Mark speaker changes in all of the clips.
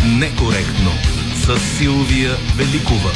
Speaker 1: Некоректно с Силвия Великова.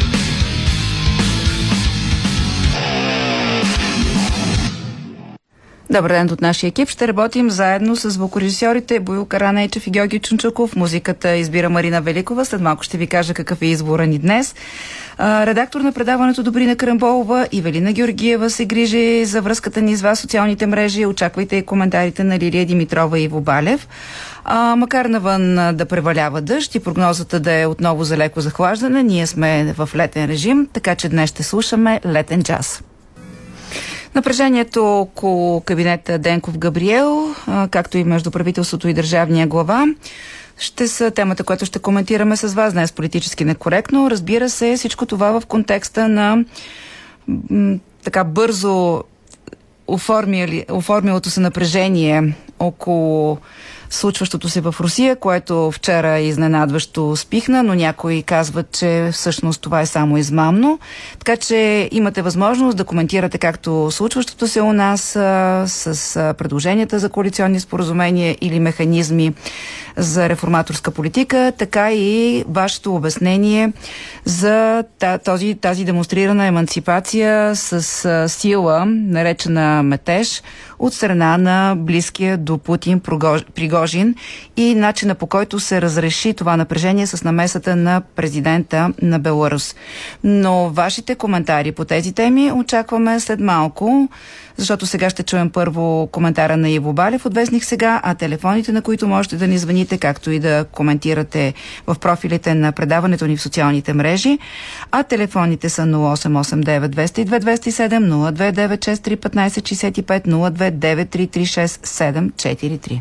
Speaker 2: Добър ден от нашия екип. Ще работим заедно с звукорежисьорите Боил Каранейчев и Георги Чунчуков. Музиката избира Марина Великова. След малко ще ви кажа какъв е избора ни днес. Редактор на предаването Добрина Карамболова и Велина Георгиева се грижи за връзката ни с вас в социалните мрежи. Очаквайте и коментарите на Лилия Димитрова и Иво Балев. Макар навън да превалява дъжд и прогнозата да е отново за леко захлаждане, ние сме в летен режим, така че днес ще слушаме летен джаз. Напрежението около кабинета Денков-Габриел, както и между правителството и държавния глава, ще са темата, която ще коментираме с вас днес политически некоректно. Разбира се, всичко това в контекста на така бързо оформилото се напрежение около случващото се в Русия, което вчера изненадващо спихна, но някои казват, че всъщност това е само измамно. Така че имате възможност да коментирате както случващото се у нас с предложенията за коалиционни споразумения или механизми за реформаторска политика, така и вашето обяснение за тази демонстрирана еманципация с сила, наречена метеж, от страна на близкия до Путин Пригожин и начина, по който се разреши това напрежение с намесата на президента на Беларус. Но вашите коментари по тези теми очакваме след малко, защото сега ще чуем първо коментара на Иво Балев от Вестник Сега, а телефоните, на които можете да ни звъните, както и да коментирате в профилите на предаването ни в социалните мрежи, а телефоните са 0889 202 207, 0296 315 65, 029 336 743.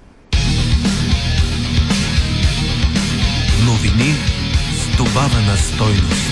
Speaker 1: Новини с добавена стойност.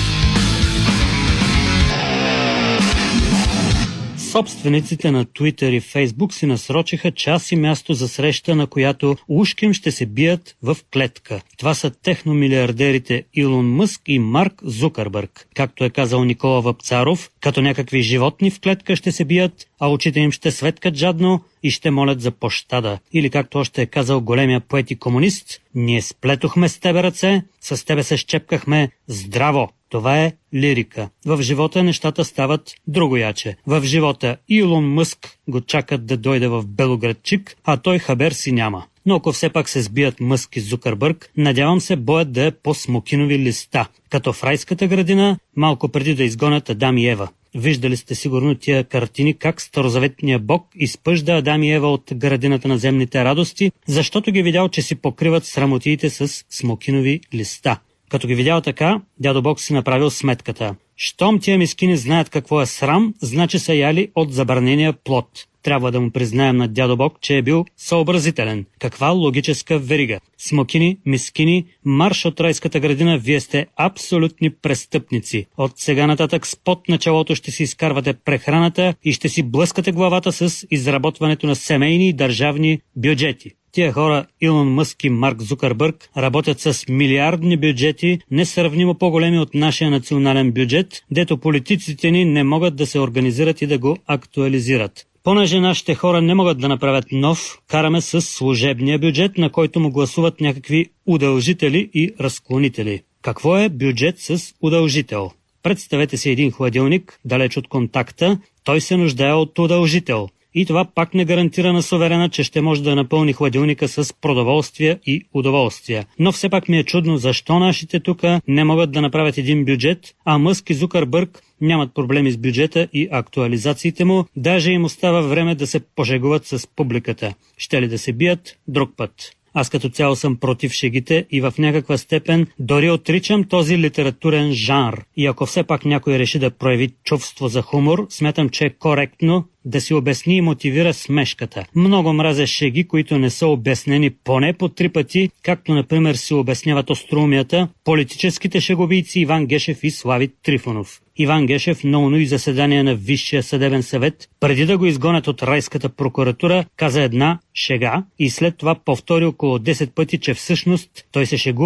Speaker 3: Собствениците на Twitter и Facebook си насрочиха час и място за среща, на която ушким ще се бият в клетка. Това са техномилиардерите Илон Мъск и Марк Зукърбърг. Както е казал Никола Вапцаров, като някакви животни в клетка ще се бият, а очите им ще светкат жадно и ще молят за пощада. Или както още е казал големия поет и комунист, ние сплетохме с тебе ръце, с тебе се щепкахме здраво. Това е лирика. В живота нещата стават другояче. В живота Илон Мъск го чакат да дойде в Белоградчик, а той хабер си няма. Но ако все пак се сбият Мъск и Зукърбърг, надявам се боят да е по смокинови листа, като в райската градина, малко преди да изгонят Адам и Ева. Виждали сте сигурно тия картини как старозаветният Бог изпъжда Адам и Ева от градината на земните радости, защото ги видял, че си покриват срамотиите с смокинови листа. Като ги видял така, дядо Бог си направил сметката. Щом тия мискини знаят какво е срам, значи са яли от забранения плод. Трябва да му признаем на дядо Бог, че е бил съобразителен. Каква логическа верига? Смокини, мискини, марш от райската градина, вие сте абсолютни престъпници. От сега нататък с пот на челото ще си изкарвате прехраната и ще си блъскате главата с изработването на семейни и държавни бюджети. Тия хора, Илон Мъск и Марк Зукърбърг, работят с милиардни бюджети, несравнимо по-големи от нашия национален бюджет, дето политиците ни не могат да се организират и да го актуализират. Понеже нашите хора не могат да направят нов, караме с служебния бюджет, на който му гласуват някакви удължители и разклонители. Какво е бюджет с удължител? Представете си един хладилник, далеч от контакта, той се нуждае от удължител. И това пак не гарантира на суверена, че ще може да напълни хладилника с продоволствия и удоволствия. Но все пак ми е чудно защо нашите тук не могат да направят един бюджет, а Мъск и Зукърбърг нямат проблеми с бюджета и актуализациите му, даже им остава време да се пошегуват с публиката. Ще ли да се бият друг път? Аз като цяло съм против шегите и в някаква степен дори отричам този литературен жанр. И ако все пак някой реши да прояви чувство за хумор, смятам, че е коректно да си обясни и мотивира смешката. Много мразя шеги, които не са обяснени поне по 3 пъти, както например си обясняват остроумията политическите шегобийци Иван Гешев и Слави Трифонов. Иван Гешев на онои заседания на Висшия съдебен съвет, преди да го изгонят от райската прокуратура, каза една шега и след това повтори около 10 пъти, че всъщност той се шегува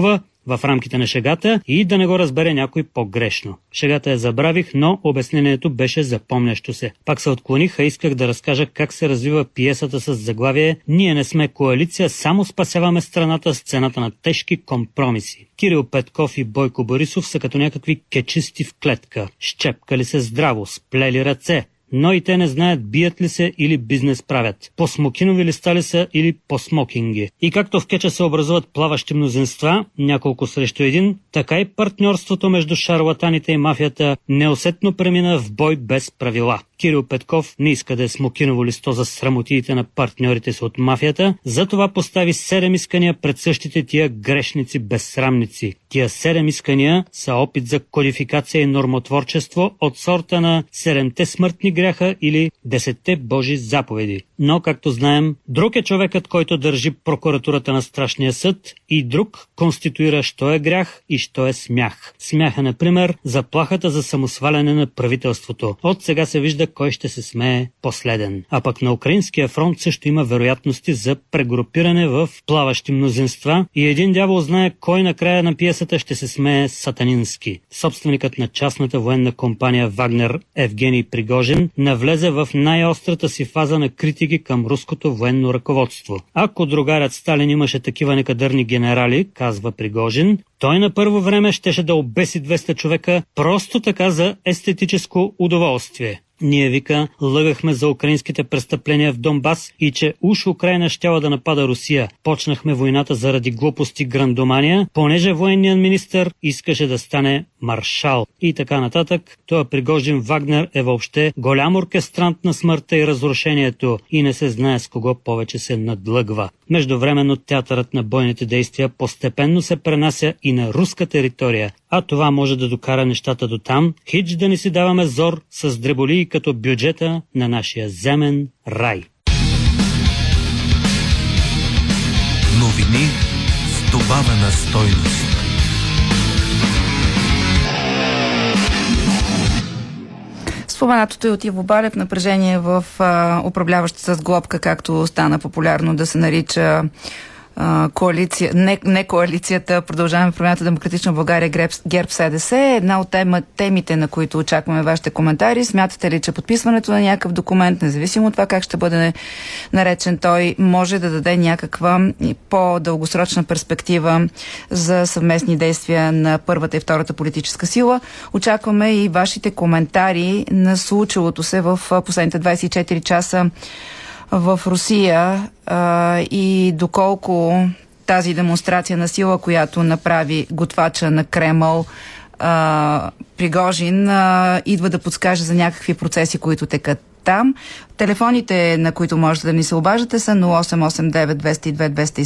Speaker 3: в рамките на шегата и да не го разбере някой по-грешно. Шегата я забравих, но обяснението беше запомнящо се. Пак се отклоних, а исках да разкажа как се развива пиесата с заглавие "Ние не сме коалиция, само спасяваме страната с цената на тежки компромиси". Кирил Петков и Бойко Борисов са като някакви кечисти в клетка. Щепкали се здраво, сплели ръце, но и те не знаят бият ли се или бизнес правят. По смокинови ли стали са или по смокинги. И както в кеча се образуват плаващи мнозинства, няколко срещу един, така и партньорството между шарлатаните и мафията неусетно премина в бой без правила. Кирил Петков не иска да е смокиново листо за срамотиите на партньорите си от мафията, затова постави 7 искания пред същите тия грешници безсрамници. Тия 7 искания са опит за кодификация и нормотворчество от сорта на 7-те смъртни гряха или 10-те Божи заповеди. Но, както знаем, друг е човекът, който държи прокуратурата на страшния съд, и друг конституира що е грях и що е смях. Смяха, например, заплахата за самосваляне на правителството. От сега се вижда кой ще се смее последен. А пък на украинския фронт също има вероятности за прегрупиране в плаващи мнозинства и един дявол знае кой накрая на пиесата ще се смее сатанински. Собственикът на частната военна компания Вагнер Евгений Пригожин навлезе в най-острата си фаза на критики към руското военно ръководство. Ако другарят Сталин имаше такива некадърни генерали, казва Пригожин, той на първо време щеше да обеси 200 човека просто така за естетическо удоволствие. Ние, вика, лъгахме за украинските престъпления в Донбас и че уж Украйна щяла да напада Русия. Почнахме войната заради глупости грандомания, понеже военният министър искаше да стане маршал. И така нататък. Той Пригожин Вагнер е въобще голям оркестрант на смъртта и разрушението и не се знае с кого повече се надлъгва. Междувременно театърът на бойните действия постепенно се пренася и на руска територия, а това може да докара нещата до там, хич да не си даваме зор с дреболии като бюджета на нашия земен рай.
Speaker 1: Новини с добавена стойност.
Speaker 2: Споменатото е от Иво Балев, напрежение в управляващата сглобка, както стана популярно да се нарича коалиция, не коалицията, продължаваме промяната Демократична България, ГЕРБ СДС. Една от темите, на които очакваме вашите коментари. Смятате ли, че подписването на някакъв документ, независимо от това как ще бъде наречен той, може да даде някаква по-дългосрочна перспектива за съвместни действия на първата и втората политическа сила? Очакваме и вашите коментари на случилото се в последните 24 часа в Русия и доколко тази демонстрация на сила, която направи готвача на Кремъл Пригожин, идва да подскаже за някакви процеси, които текат там. Телефоните, на които можете да ни се обаждате, са 0889 202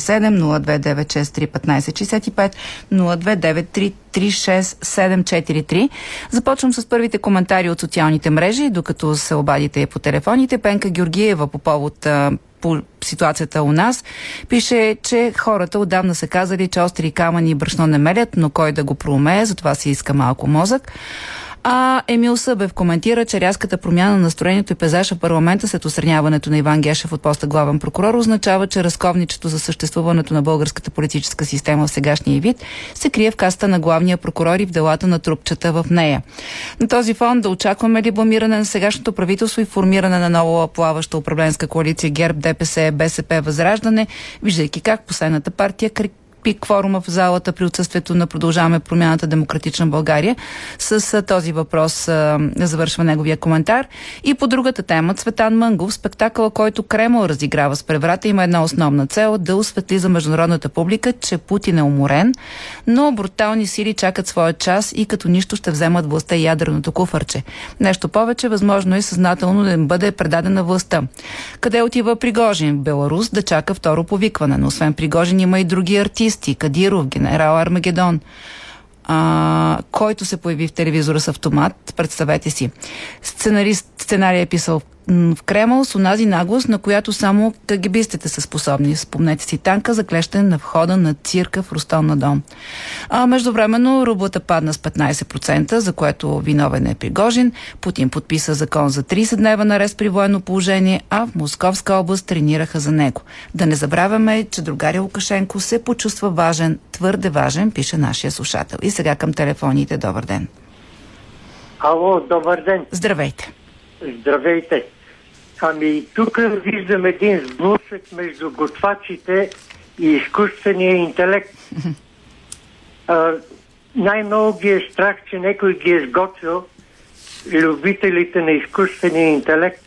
Speaker 2: 207, 0296 31565, 029336743. Започвам с първите коментари от социалните мрежи, докато се обадите по телефоните. Пенка Георгиева по повод по ситуацията у нас пише, че хората отдавна са казали, че остри камъни и брашно не мелят, но кой да го проумее, затова се иска малко мозък. А Емил Събев коментира, че рязката промяна на настроението и пейзажа в парламента след отстраняването на Иван Гешев от поста главен прокурор означава, че разковничето за съществуването на българската политическа система в сегашния вид се крие в каста на главния прокурор и в делата на трупчета в нея. На този фон да очакваме ли бламиране на сегашното правителство и формиране на нова плаваща управленска коалиция ГЕРБ, ДПС, БСП, Възраждане, виждайки как последната партия кворума в залата при отсъствието на Продължаваме промяната Демократична България. С този въпрос завършва неговия коментар. И по другата тема, Цветан Мънгов, спектакъл, който Кремъл разиграва с преврата, има една основна цел – да осветли за международната публика, че Путин е уморен, но брутални сили чакат своя час и като нищо ще вземат властта и ядреното куфарче. Нещо повече, възможно е съзнателно да им бъде предадена властта. Къде отива Пригожин? В Беларус да чака второ повикване. Но освен Пригожин има и други артисти. Кадиров, генерал Армагедон, който се появи в телевизора с автомат, представете си. Сценария е писал в Кремъл с онази наглост, на която само кагебистите са способни. Спомнете си танка заклещен на входа на цирка в Ростов-на-Дон. Междувременно рублата падна с 15%, за което виновен е Пригожин. Путин подписа закон за 30-дневен арест при военно положение, а в Московска област тренираха за него. Да не забравяме, че другаря Лукашенко се почувства важен, твърде важен, пише нашия слушател. И сега към телефоните. Добър ден.
Speaker 4: Ало, добър ден.
Speaker 2: Здравейте.
Speaker 4: Здравейте. Тук виждам един сблъсък между готвачите и изкуствения интелект. Най-много ги е страх, че някой ги е сготвил, любителите на изкуствения интелект.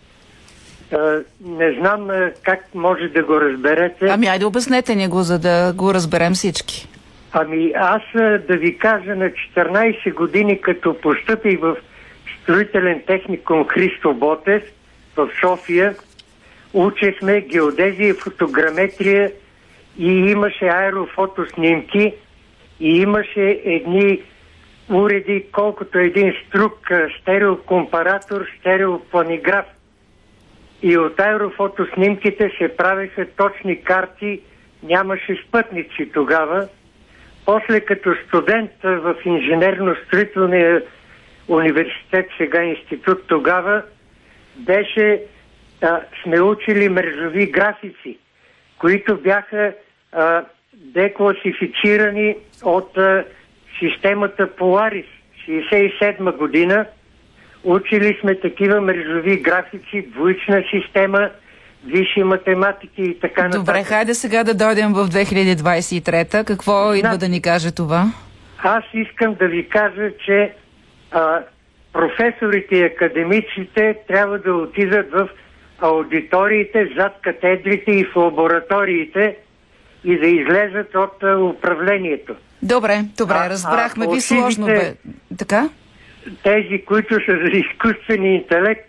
Speaker 4: Не знам как може да го разберете.
Speaker 2: Айде обяснете ни го, за да го разберем всички.
Speaker 4: Аз да ви кажа, на 14 години, като постъпих в строителен техникум Христо Ботев в София, учехме геодезия и фотограметрия и имаше аерофотоснимки и имаше едни уреди, колкото един струк, стереокомпаратор, стереопланиграф. И от аерофотоснимките се правеха точни карти, нямаше спътници тогава. После като студент в инженерно-строителния университет, сега институт, тогава сме учили мрежови графици, които бяха декласифицирани от системата Polaris 67 година. Учили сме такива мрежови графици, двоична система, висши математики и така нататък.
Speaker 2: Добре, хайде сега да дойдем в 2023-та. Какво идва да ни каже това?
Speaker 4: Аз искам да ви кажа, че професорите и академиците трябва да отидат в аудиториите, зад катедрите и в лабораториите и да излезат от управлението.
Speaker 2: Добре, разбрахме ви, сложно бе. Така?
Speaker 4: Тези, които са за изкуствения интелект,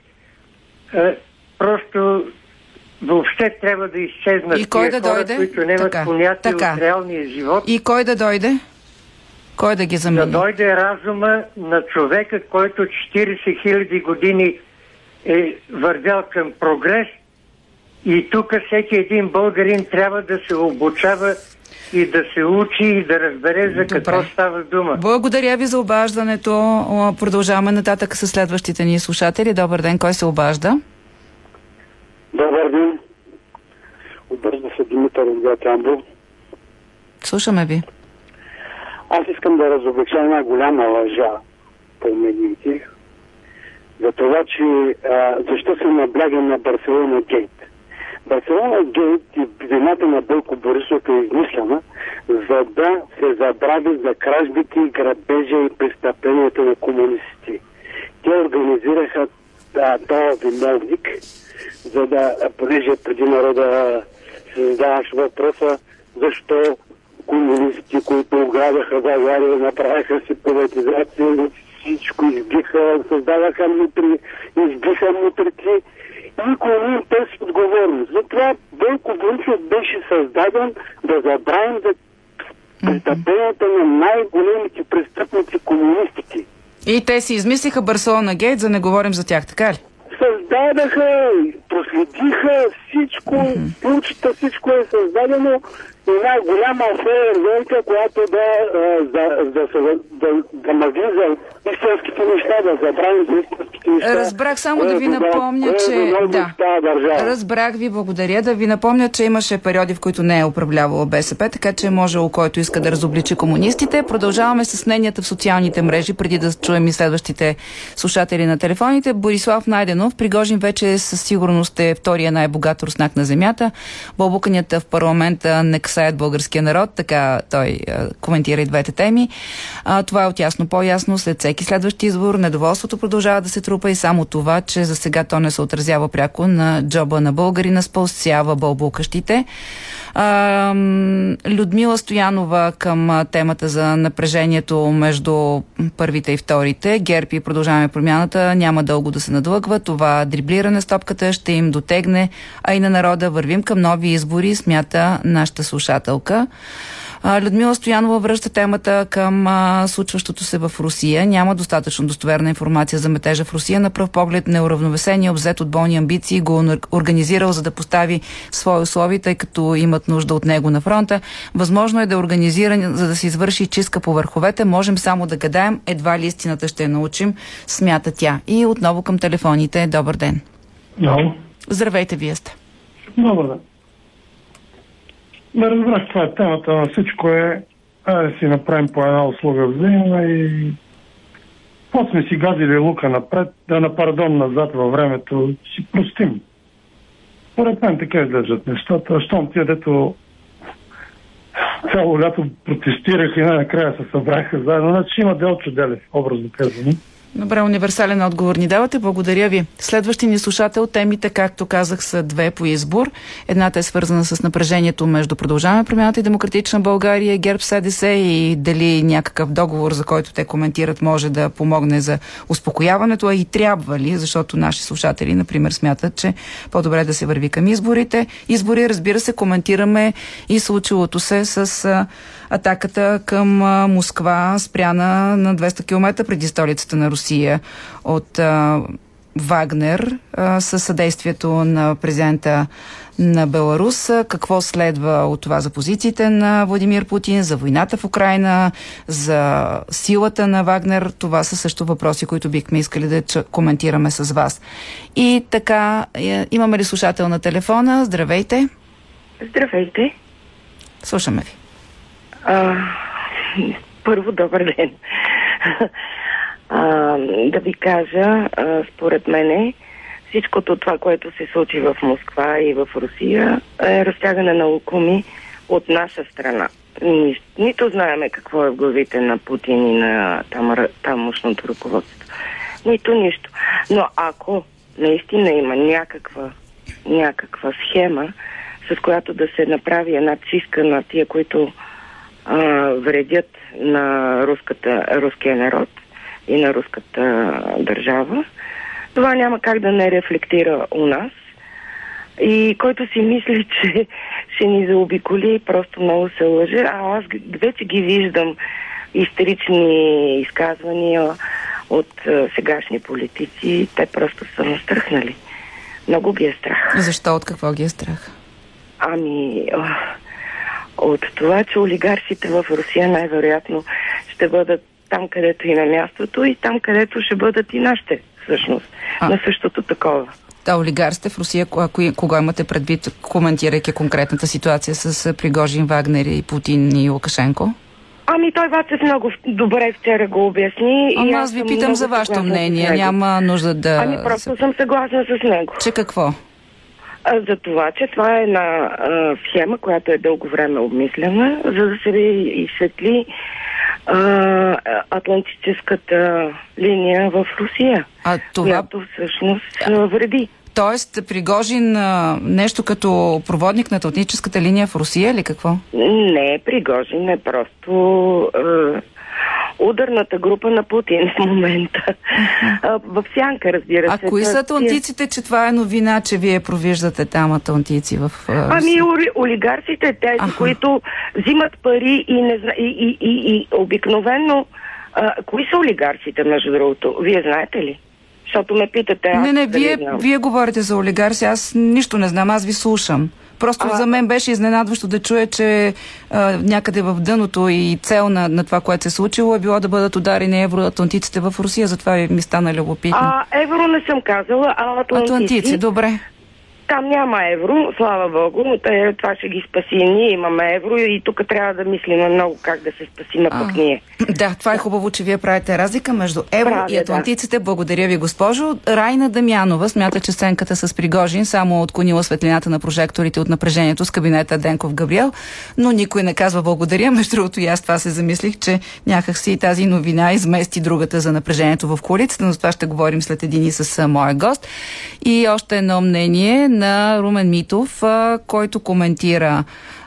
Speaker 4: просто въобще трябва да изчезнат.
Speaker 2: И кой да
Speaker 4: хора,
Speaker 2: дойде?
Speaker 4: Които нямат понятие от реалния живот.
Speaker 2: И кой да дойде? Кой да ги замени?
Speaker 4: Да дойде разума на човека, който 40 000 години е вървял към прогрес, и тук всеки един българин трябва да се обучава и да се учи и да разбере за какво става дума.
Speaker 2: Благодаря ви за обаждането. Продължаваме нататък с следващите ни слушатели. Добър ден, кой се обажда?
Speaker 5: Добър ден. Обажда се Димитър от град Ямбол.
Speaker 2: Слушаме ви.
Speaker 5: Аз искам да разоблича една голяма лъжа по медиите за това, че защо се набляга на Барселона Гейт. Барселона Гейт и вината на Бойко Борисов е измислена, за да се забрави за кражбите, грабежа и престъпленията на комунистите. Те организираха този виновник, за да, понеже преди народа се задаваш въпроса защо комунистите, които ограбяха България, направиха си приватизация, всичко избиха, създадаха избиха мутрици. Никой не им търси отговорност. Затова Бойко Борисов беше създаден да забравим за престъпленията на най-големите престъпници комунистите.
Speaker 2: И те си измислиха Барселона Гейт, за да не говорим за тях, така ли?
Speaker 5: Създадаха, проследиха всичко, ключата, всичко е създадено. Една голяма афера, която да навлиза истинските неща, да забравим за истинските неща.
Speaker 2: Разбрах, само да ви напомня, че... Разбрах ви, благодаря. Да ви напомня, че имаше периоди, в които не е управлявала БСП, така че можело, който иска да разобличи комунистите. Продължаваме с мненията в социалните мрежи, преди да чуем и следващите слушатели на телефоните. Борислав Найденов: Пригожин вече със сигурност е втория най-богат руснак на земята. Бълбуканията в парламента не касаят българския народ, така той коментира и двете теми. Това е от ясно по-ясно. След всеки следващ избор недоволството продължава да се трупа и само това, че за сега то не се отразява пряко на джоба на българина, спълсява бълбукащите. Людмила Стоянова към темата за напрежението между първите и вторите. ГЕРБ и Продължаваме промяната няма дълго да се надлъгва. Това дриблиране с топката ще им дотегне, а и на народа. Вървим към нови избори, смята нашата слушателка. Людмила Стоянова връща темата към случващото се в Русия. Няма достатъчно достоверна информация за метежа в Русия. На пръв поглед неуравновесени, обзет от болни амбиции, го организирал, за да постави свои условия, тъй като имат нужда от него на фронта. Възможно е да е организиран, за да се извърши чистка по върховете. Можем само да гадаем, едва ли истината ще научим, смята тя. И отново към телефоните. Добър ден. Здравейте, вие сте.
Speaker 6: Добър ден. Не разбрах, това е темата на всичко да си направим по една услуга взаимна и после сме си газили лука напред, назад във времето, си простим. Поред мен така издържат нещата. Щом тия, дето цяло лято протестираха и най-накрая се събраха заедно, значи има Делчо Делев, образно казано.
Speaker 2: Добре, универсален отговор ни давате. Благодаря ви. Следващи ни слушател, темите, както казах, са две по избор. Едната е свързана с напрежението между Продължаваме промяната и Демократична България, ГЕРБ СДС и дали някакъв договор, за който те коментират, може да помогне за успокояването, а и трябва ли, защото наши слушатели, например, смятат, че по-добре да се върви към изборите. Избори, разбира се, коментираме и случилото се с атаката към Москва, спряна на 200 км преди столицата на Русия от Вагнер, със съдействието на президента на Беларус. Какво следва от това за позициите на Владимир Путин, за войната в Украйна, за силата на Вагнер? Това са също въпроси, които бихме искали да коментираме с вас. И така, имаме ли слушател на телефона? Здравейте.
Speaker 7: Здравейте.
Speaker 2: Слушаме ви.
Speaker 7: Първо, добър ден. Да ви кажа, според мене, всичкото това, което се случи в Москва и в Русия, е разтягане на лукуми от наша страна. Нито знаеме какво е в главите на Путин и на тамошното ръководство. Нито нищо. Но ако наистина има някаква схема, с която да се направи една чистка на тия, които вредят на руския народ и на руската държава, това няма как да не рефлектира у нас. И който си мисли, че ще ни заобиколи, просто много се лъже. А аз вече ги виждам истерични изказвания от сегашни политици. Те просто са настръхнали. Много ги е страх.
Speaker 2: Защо? От какво ги е страх?
Speaker 7: От това, че олигарсите в Русия най-вероятно ще бъдат там, където и на мястото, и там, където ще бъдат и нашите, всъщност, на същото такова.
Speaker 2: Да, олигарсите в Русия, кога имате предвид, коментирайки конкретната ситуация с Пригожин, Вагнер и Путин и Лукашенко?
Speaker 7: Той Вацев много добре вчера го обясни.
Speaker 2: Аз ви питам за вашето мнение, няма нужда да...
Speaker 7: Просто съм съгласна с него.
Speaker 2: Че какво?
Speaker 7: За това, че това е една схема, която е дълго време обмислена, за да се изсветли атлантическата линия в Русия, която всъщност вреди.
Speaker 2: Тоест, Пригожин нещо като проводник на атлантическата линия в Русия или какво?
Speaker 7: Не, Пригожин е просто ударната група на Путин в момента. В сянка, разбира се.
Speaker 2: А кои са атлантиците, че това е новина, че вие провиждате там атлантици в Русия?
Speaker 7: Олигарсите, тези, които взимат пари и обикновено... кои са олигарсите, между другото? Вие знаете ли? Защото ме питате...
Speaker 2: Вие говорите за олигарси, аз нищо не знам, аз ви слушам. Просто за мен беше изненадващо да чуя, че някъде в дъното и цел на това, което се е случило, е било да бъдат ударени евроатлантиците в Русия, затова ми стана любопитно.
Speaker 7: Евро не съм казала, а
Speaker 2: атлантици, добре.
Speaker 7: Там няма евро, слава Богу, това ще ги спаси. Ние имаме евро и тук трябва да мислим много как да се спасим пък ние.
Speaker 2: Да, това е хубаво, че вие правите разлика между евро и атлантиците. Да. Благодаря ви, госпожо. Райна Дамянова смята, че сценката с Пригожин само отклонила светлината на прожекторите от напрежението с кабинета Денков Габриел, но никой не казва благодаря. Между другото, и аз това се замислих, че някак си тази новина измести другата за напрежението в коалицията, но за това ще говорим след един и с моя гост. И още едно мнение на Румен Митов, който коментира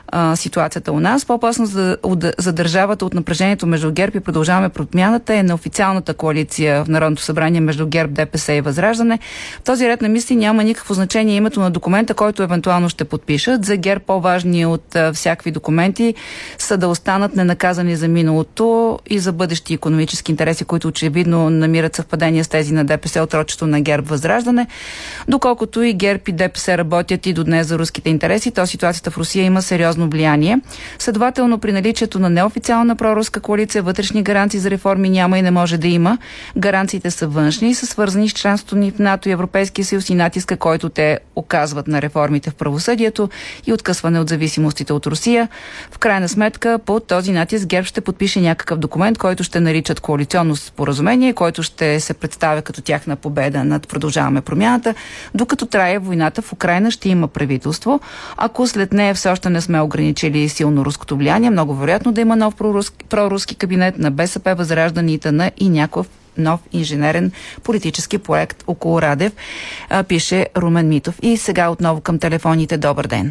Speaker 2: ситуацията у нас. По-опасно за държавата от напрежението между ГЕРБ и Продължаваме промяната е на официалната коалиция в Народното събрание между ГЕРБ, ДПС и Възраждане. В този ред на мисли няма никакво значение името на документа, който евентуално ще подпишат. За ГЕРБ по-важни от всякакви документи са да останат ненаказани за миналото и за бъдещи икономически интереси, които очевидно намират съвпадение с тези на ДПС от рочето на ГЕРБ Възраждане. Доколкото и ГЕРБ и ДПС работят и до днес за руските интереси, то ситуацията в Русия има сериозно влияние. Следователно, при наличието на неофициална проруска коалиция, вътрешни гаранции за реформи няма и не може да има. Гаранциите са външни и са свързани с членството ни в НАТО и Европейския съюз и натиска, който те оказват на реформите в правосъдието и откъсване от зависимостите от Русия. В крайна сметка, по този натиск ГЕРБ ще подпише някакъв документ, който ще наричат коалиционно споразумение, който ще се представя като тяхна победа над Продължаваме промяната. Докато трае войната в Украйна, ще има правителство. Ако след нея все още не сме ограничили силно руското влияние, много вероятно да има нов проруски кабинет на БСП, Възраждане и ТН и някакъв нов инженерен политически проект около Радев, пише Румен Митов. И сега отново към телефоните. Добър ден.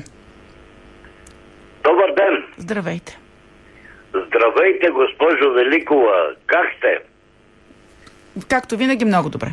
Speaker 8: Добър ден.
Speaker 2: Здравейте.
Speaker 8: Здравейте, госпожо Великова. Как сте?
Speaker 2: Както винаги, много добре.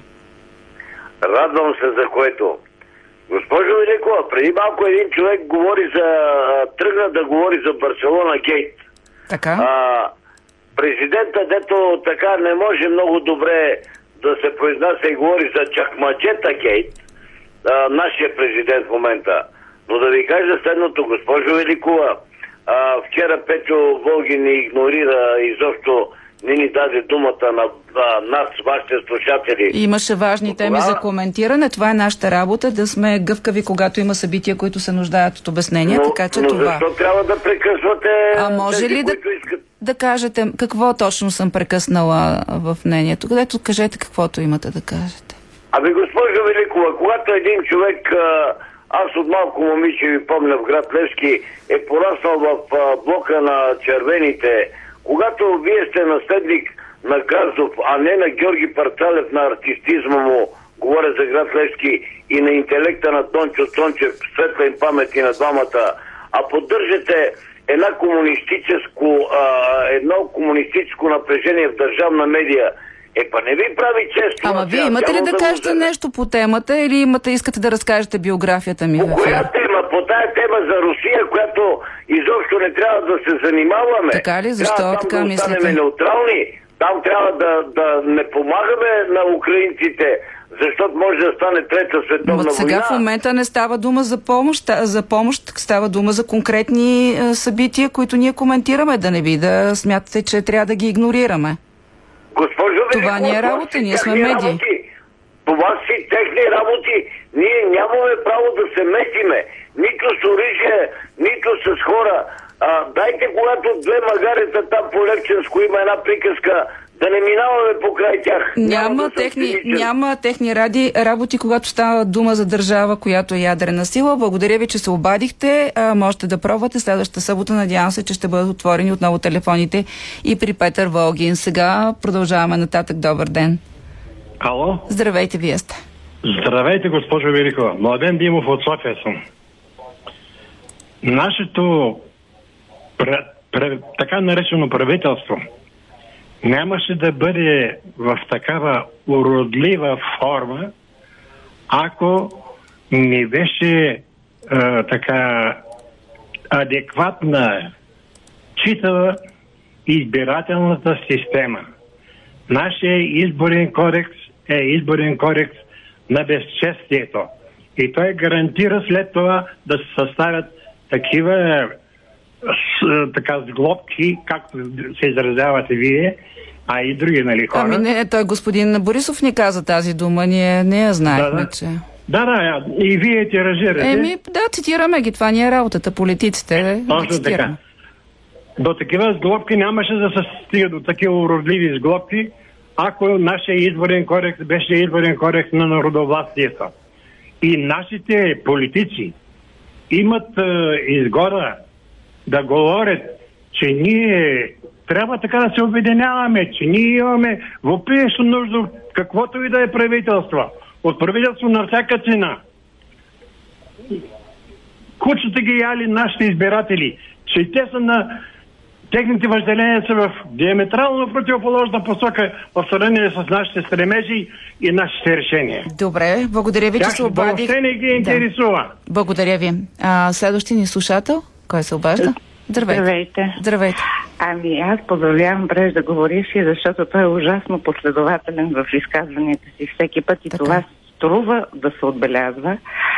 Speaker 8: Радвам се за което. Госпожо Великова, преди малко един човек тръгна да говори за Барселона гейт.
Speaker 2: Така.
Speaker 8: Президента, дето така не може много добре да се произнася и говори за Чакмаджета гейт, нашия президент в момента. Но да ви кажа следното, госпожо Великова, вчера Петьо Волгин ни игнорира изобщо, не ни даде думата на нас, вашите слушатели.
Speaker 2: Имаше важни теми за коментиране. Това е нашата работа, да сме гъвкави, когато има събития, които се нуждаят от обяснение. Така че това.
Speaker 8: Защо трябва да прекъсвате
Speaker 2: може
Speaker 8: тези,
Speaker 2: ли
Speaker 8: които искат?
Speaker 2: Да кажете какво точно съм прекъснала в мнението? Където кажете каквото имате да кажете.
Speaker 8: Госпожо Великова, когато един човек, аз от малко момиче ви помня в град Левски, е пораснал в блока на червените, когато вие сте наследник на Газов, а не на Георги Парцалев, на артистизма му, говоря за град Левски, и на интелекта на Тончо Цончев, светла им памет и на двамата, а поддържате едно комунистическо напрежение в държавна медия, не ви прави чест.
Speaker 2: Ама вие имате ли да кажете нещо по темата или искате да разкажете биографията ми?
Speaker 8: По коя тема? По тая тема за Русия, която изобщо не трябва да се занимаваме.
Speaker 2: Така ли? Защо
Speaker 8: трябва
Speaker 2: така
Speaker 8: да
Speaker 2: мислите?
Speaker 8: останем неутрални. Там трябва да не помагаме на украинците, защото може да стане трета световна война.
Speaker 2: Сега в момента не става дума за помощ, става дума за конкретни събития, които ние коментираме. Да не би да смятате, че трябва да ги игнорираме.
Speaker 8: Госпожо Великова,
Speaker 2: това ни е работа, ние сме медии.
Speaker 8: Това си техни работи. Ние нямаме право да се месиме. Нито с оръжие, нито с хора. Дайте, когато две магарета там по Левченско има една приказка, да не минаваме покрай тях.
Speaker 2: Няма техни работи, когато става дума за държава, която е ядрена сила. Благодаря ви, че се обадихте. Можете да пробвате следващата събота. Надявам се, че ще бъдат отворени отново телефоните и при Петър Волгин. Сега продължаваме нататък. Добър ден.
Speaker 9: Ало?
Speaker 2: Здравейте, вие сте.
Speaker 9: Здравейте, госпожо Великова. Младен Димов от София съм. Нашето така наречено правителство нямаше да бъде в такава уродлива форма, ако не беше така адекватна читава избирателната система. Нашия изборен кодекс е изборен кодекс на безчестието. И той гарантира след това да се съставят такива сглобки, както се изразявате вие, а и други, нали, хора.
Speaker 2: Не, той господин Борисов ни каза тази дума, ние не я знаехме, че...
Speaker 9: Да, и вие тиражирате.
Speaker 2: Цитираме ги, това ни е работата, политиците.
Speaker 9: Точно така. До такива сглобки нямаше да се стига до такива уродливи сглобки, ако нашия изборен кодекс беше изборен кодекс на народовластието. И нашите политици имат изгода да говорят, че ние трябва така да се обединяваме, че ние имаме въпрещо нужда от каквото и да е правителство. От правителство на всяка цена. Кучата ги яли нашите избиратели. че те са техните въжделения са в диаметрално противоположна посока в сравнение с нашите стремежи и нашите решения.
Speaker 2: Добре, благодаря ви, че се обадих.
Speaker 9: Въобще не ги интересува.
Speaker 2: Да. Благодаря ви. Следващия ни слушател, кой се обажда? Здравейте. Здравейте.
Speaker 10: Ами аз поздравявам преждеговорившия, защото той е ужасно последователен в изказванията си всеки път и така. Това струва да се отбелязва.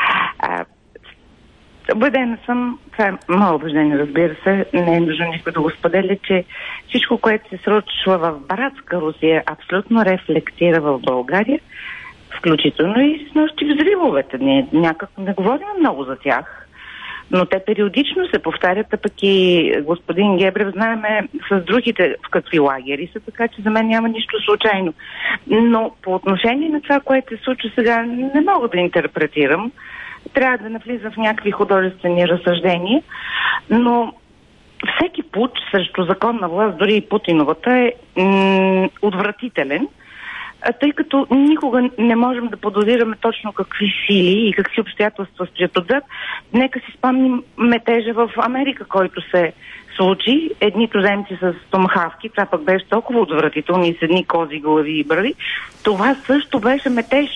Speaker 10: Убедена съм, това е мое убеждение, разбира се, не е нужно никой да го споделя, че всичко, което се случва в братска Русия, абсолютно рефлектира в България, включително и с нощи взривовете. Ние някак не говорим много за тях, но те периодично се повтарят, а пък и господин Гебрев знаеме с другите в какви лагери са, така че за мен няма нищо случайно. Но по отношение на това, което се случва сега, не мога да интерпретирам. Трябва да навлиза в някакви художествени разсъждения, но всеки пуч срещу законна власт, дори и Путиновата, е отвратителен, тъй като никога не можем да подозираме точно какви сили и какви обстоятелства стоят отзад. Нека си спомним метежа в Америка, който се случи. Едни туземци с томахавки, това пък беше толкова отвратително и с едни кози глави и брави. Това също беше метеж.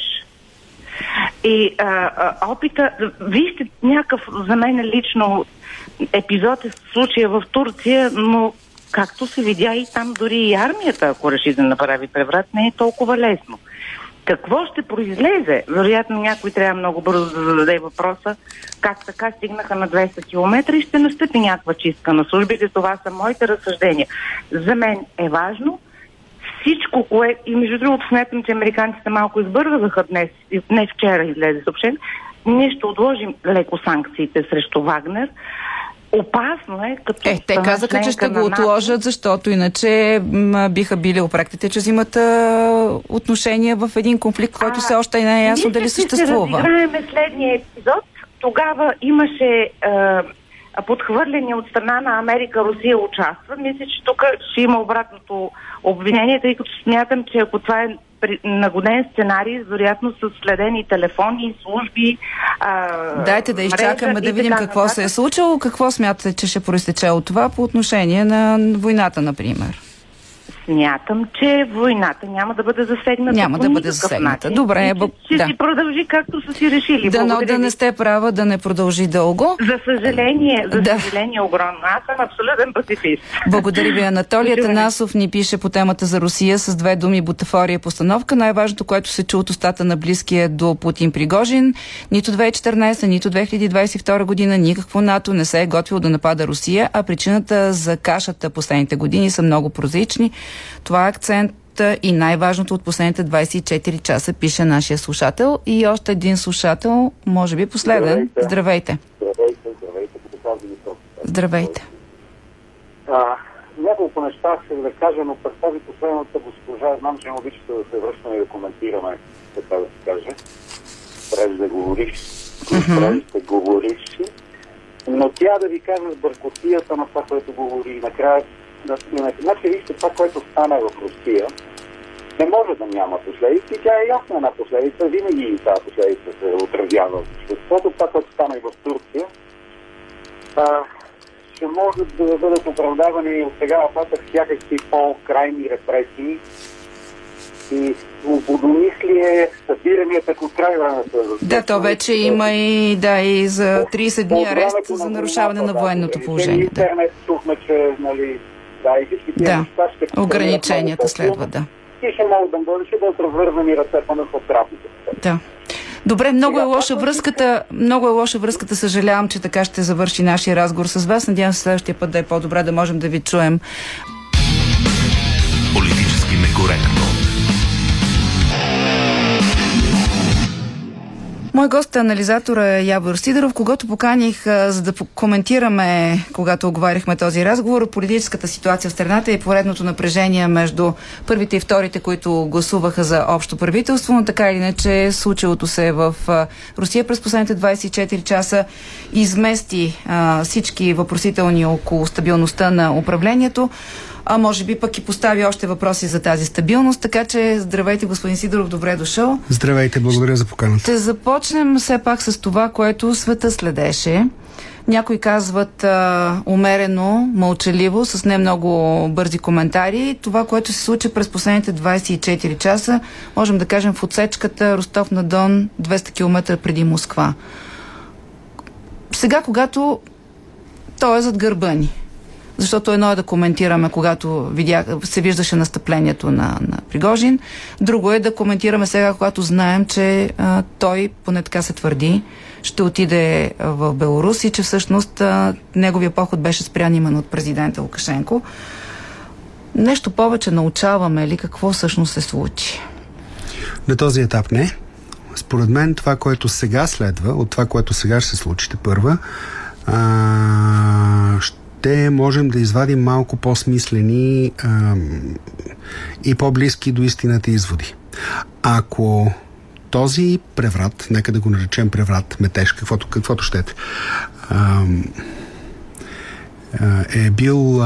Speaker 10: И опита, вижте някакъв за мен лично епизод е случая в Турция, но както се видя и там дори и армията, ако реши да направи преврат, не е толкова лесно. Какво ще произлезе? Вероятно някой трябва много бързо да зададе въпроса как така стигнаха на 200 км и ще настъпи някаква чистка на службите. Това са моите разсъждения. За мен е важно всичко, което... И между другото смятам, че американците малко избързаха днес, не вчера излезе съобщение, ние ще отложим леко санкциите срещу Вагнер. Опасно е, като...
Speaker 2: те казаха, че ще го отложат, защото иначе биха били упрекнати, че взимат отношение в един конфликт, който все още не е ясно дали съществува.
Speaker 10: Ще разиграем следния епизод. Тогава имаше подхвърляне от страна на Америка, Русия участва. Мисля, че тук ще има обратното обвинение, тъй като смятам, че ако това е нагоден сценарий, вероятно с следени телефони, служби.
Speaker 2: Дайте да изчакаме да видим какво се е случило. Какво смятате, че ще проистече от това по отношение на войната, например?
Speaker 10: Смятам, че войната няма да бъде засегната.
Speaker 2: Няма да бъде засегната. Добре,
Speaker 10: ще си продължи както са си решили.
Speaker 2: Дано да не сте права, да не продължи дълго.
Speaker 10: За съжаление, огромно. Аз съм абсолютен пацифист.
Speaker 2: Благодаря ви, Анатолий Атанасов ни пише по темата за Русия с две думи: бутафория, постановка. Най-важното, което се чу от устата на близкия до Путин Пригожин, нито 2014, нито 2022 година никакво НАТО не се е готвило да напада Русия, а причината за кашата последните години са много прозаични. Това е акцент и най-важното от последните 24 часа, пише нашия слушател. И още един слушател, може би последен. Здравейте. Здравейте.
Speaker 11: Няколко неща ще да кажа, но през тази последната госпожа, знам, че не обичате да се връщаме и да коментираме, така да се каже, преждеговоривши, но тя да ви каже с бъркотията на това, което говори и накрая. Значи, вижте, това, което стана в Русия, не може да няма последици. Тя е ясна на последица. Винаги тази последица се отразява в обществото. Това, което стана и в Турция, ще може да бъдат оправдавани от сега нататък всякакви по-крайни репресии и свободомислие, събиранията от край времето.
Speaker 2: Да, то вече има и за 30 дни арест за нарушаване на военното положение.
Speaker 11: Интернет чухме, че и всички тези неща ще...
Speaker 2: ограниченията следват,
Speaker 11: И ще могат да бъдат развързани ръцете на потрапите.
Speaker 2: Да. Добре, много е лоша връзката. Съжалявам, че така ще завърши нашия разговор с вас. Надявам се следващия път да е по-добре, да можем да ви чуем.
Speaker 1: Политически некоректно.
Speaker 2: Мой гост е анализатора Явор Сидоров, когато поканих за да коментираме, когато оговаряхме този разговор, политическата ситуация в страната и поредното напрежение между първите и вторите, които гласуваха за общо правителство, но така или иначе случилото се в Русия през последните 24 часа измести всички въпросителни около стабилността на управлението, а може би пък и постави още въпроси за тази стабилност. Така че здравейте, господин Сидоров, добре дошъл.
Speaker 12: Здравейте, благодаря за поканата.
Speaker 2: Ще започнем все пак с това, което света следеше. Някои казват умерено, мълчаливо, с не много бързи коментари. Това, което се случи през последните 24 часа, можем да кажем в отсечката Ростов-на-Дон, 200 км преди Москва. Сега, когато той е зад гърба ни, защото едно е да коментираме, когато се виждаше настъплението на Пригожин, друго е да коментираме сега, когато знаем, че той, поне така се твърди, ще отиде в Беларус и че всъщност неговия поход беше спрян именно от президента Лукашенко. Нещо повече научаваме ли какво всъщност се случи?
Speaker 12: На този етап не. Според мен това, което сега следва, от това, което сега ще се случи първа, ще можем да извадим малко по-смислени и по-близки до истината изводи. Ако този преврат, нека да го наречем преврат, метеж, каквото щете, е бил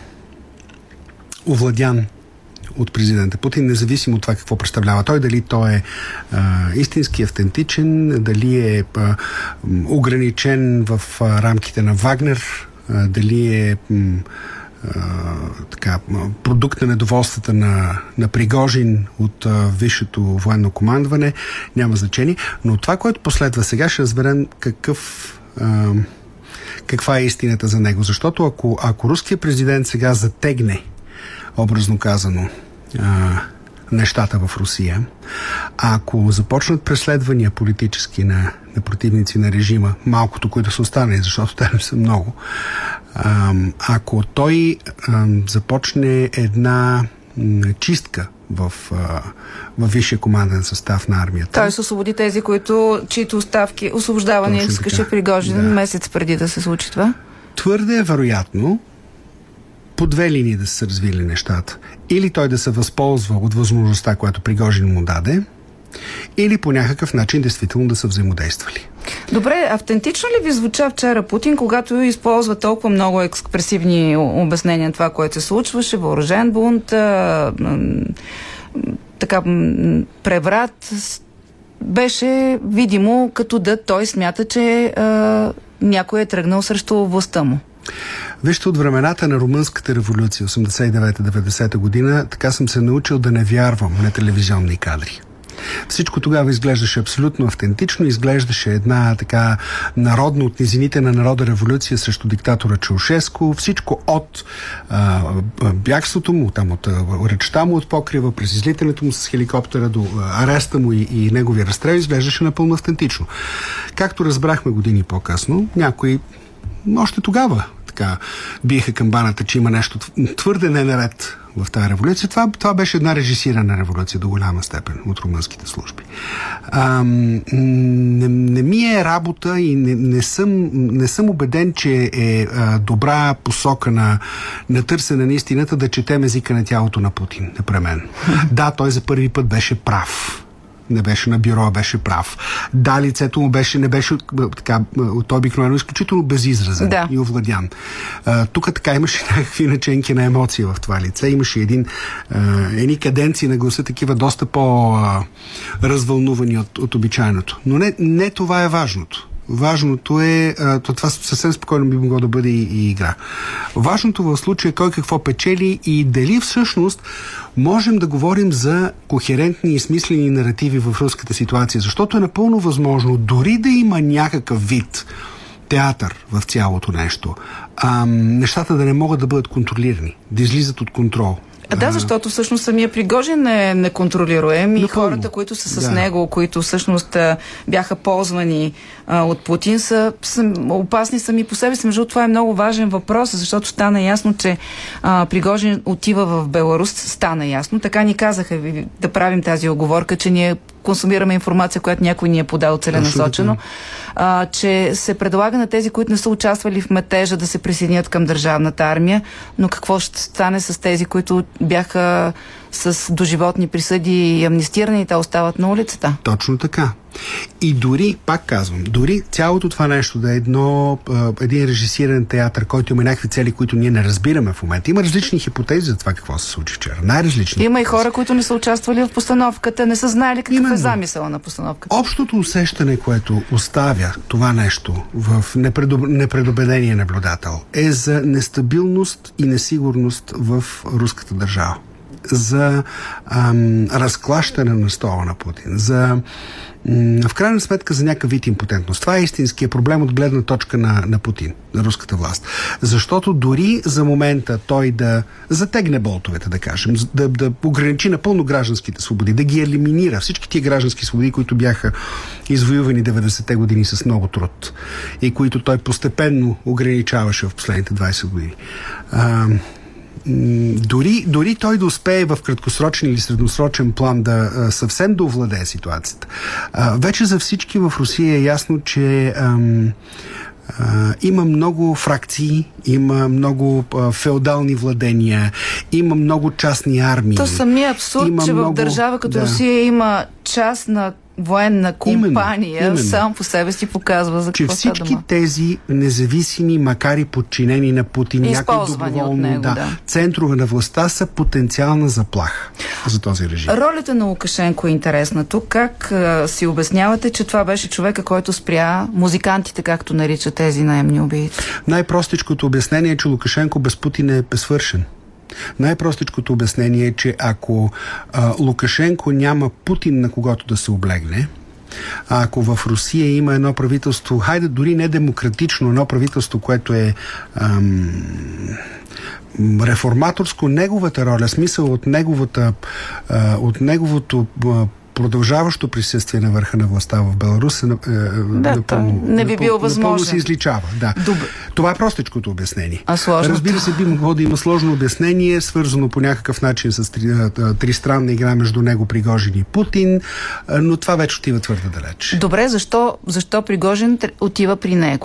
Speaker 12: овладян от президента Путин, независимо от това какво представлява той, дали той е истински, автентичен, дали е ограничен в рамките на Вагнер, дали е продукт на недоволствата на Пригожин от висшето военно командване, няма значение. Но това, което последва сега, ще разберем каква е истината за него. Защото ако руският президент сега затегне, образно казано, нещата в Русия, ако започнат преследвания политически на противници на режима, малкото, които са останали, защото те не са много, ако той започне една чистка в висшия команден състав на армията.
Speaker 2: Той се освободи тези, чието оставки, освобождаване искаше Пригожин месец преди да се случи това?
Speaker 12: Твърде е вероятно по две линии да се развили нещата. Или той да се възползва от възможността, която Пригожин му даде, или по някакъв начин действително да са взаимодействали.
Speaker 2: Добре, автентично ли ви звуча вчера Путин, когато използва толкова много експресивни обяснения на това, което се случваше, въоръжен бунт, преврат, беше видимо като да той смята, че някой е тръгнал срещу властта му?
Speaker 12: Вижте, от времената на румънската революция, 89-90 година, така съм се научил да не вярвам на телевизионни кадри. Всичко тогава изглеждаше абсолютно автентично, изглеждаше една така народна, от низините на народа революция срещу диктатора Чаушеско, всичко от бягството му, там от речта му от покрива, през излитането му с хеликоптера до ареста му и неговия разстрел изглеждаше напълно автентично. Както разбрахме години по-късно, някои още тогава така биеха камбаната, че има нещо твърде ненаред в тази революция. Това беше една режисирана революция до голяма степен от румънските служби. Не ми е работа и не съм убеден, че е добра посока на търсене на истината да четем езика на тялото на Путин, непременно. Да, той за първи път беше прав. Не беше на бюро, беше прав. Да, лицето му не беше така, от обикновено изключително безизразен и овладян. Тук така имаше някакви наченки на емоции в това лице. Имаше едни каденции на гласа, такива доста по-развълнувани от обичайното. Но не това е важното. Важното е, това съвсем спокойно би могло да бъде и игра. Важното в случая е кой какво печели и дали всъщност можем да говорим за кохерентни и смислени наративи в руската ситуация, защото е напълно възможно дори да има някакъв вид театър в цялото нещо, нещата да не могат да бъдат контролирани, да излизат от контрол.
Speaker 2: Да, защото всъщност самия Пригожин е неконтролируем и хората, които са с него, които всъщност бяха ползвани от Путин, са опасни сами по себе си. Между това е много важен въпрос, защото стана ясно, че Пригожин отива в Беларус, стана ясно. Така ни казаха да правим тази оговорка, че ние консумираме информация, която някой ни е подал целенасочено, че се предлага на тези, които не са участвали в метежа, да се присъединят към държавната армия, но какво ще стане с тези, които бяха с доживотни присъди и амнистирани, те остават на улицата?
Speaker 12: Точно така. И дори, пак казвам, дори цялото това нещо да е един режисиран театър, който има някакви цели, които ние не разбираме в момента. Има различни хипотези за това какво се случи вчера. Най-различни.
Speaker 2: Има и хора, които не са участвали в постановката, не са знаели какъв е замисъл на постановката.
Speaker 12: Общото усещане, което оставя това нещо в непредубедения наблюдател, е за нестабилност и несигурност в руската държава. За разклащане на стола на Путин, в крайна сметка за някакъв вид импотентност. Това е истинският проблем от гледна точка на Путин, на руската власт. Защото дори за момента той да затегне болтовете, да кажем, да ограничи напълно гражданските свободи, да ги елиминира, всички тия граждански свободи, които бяха извоювани 90-те години с много труд и които той постепенно ограничаваше в последните 20 години. Дори той да успее в краткосрочен или средносрочен план да съвсем да овладее ситуацията. Вече за всички в Русия е ясно, че има много фракции, има много феодални владения, има много частни армии.
Speaker 2: То самия абсурд, че в държава като Русия има частна военна компания, именно. Сам по себе си показва за какво
Speaker 12: става дума. Че всички тези независими, макар и подчинени на Путин, някои доброволно, центрове на властта са потенциална заплаха за този режим.
Speaker 2: Ролята на Лукашенко е интересна тук. Как си обяснявате, че това беше човека, който спря музикантите, както наричат тези наемни убийци?
Speaker 12: Най-простичкото обяснение е, че Лукашенко без Путин е безсвършен. Най-простичкото обяснение е, че ако Лукашенко няма Путин на когото да се облегне, ако в Русия има едно правителство, хайде дори не демократично, едно правителство, което е реформаторско, неговата роля, смисъл от неговото продължаващо присъствие на върха на властта в Беларус
Speaker 2: не би било възможно.
Speaker 12: Напълно се изличава. Да. Това е простичкото обяснение.
Speaker 2: Сложното?
Speaker 12: Разбира се, би могло да има сложно обяснение, свързано по някакъв начин с тристранна игра между него, Пригожин и Путин, но това вече отива твърде далеч.
Speaker 2: Добре, защо Пригожин отива при него?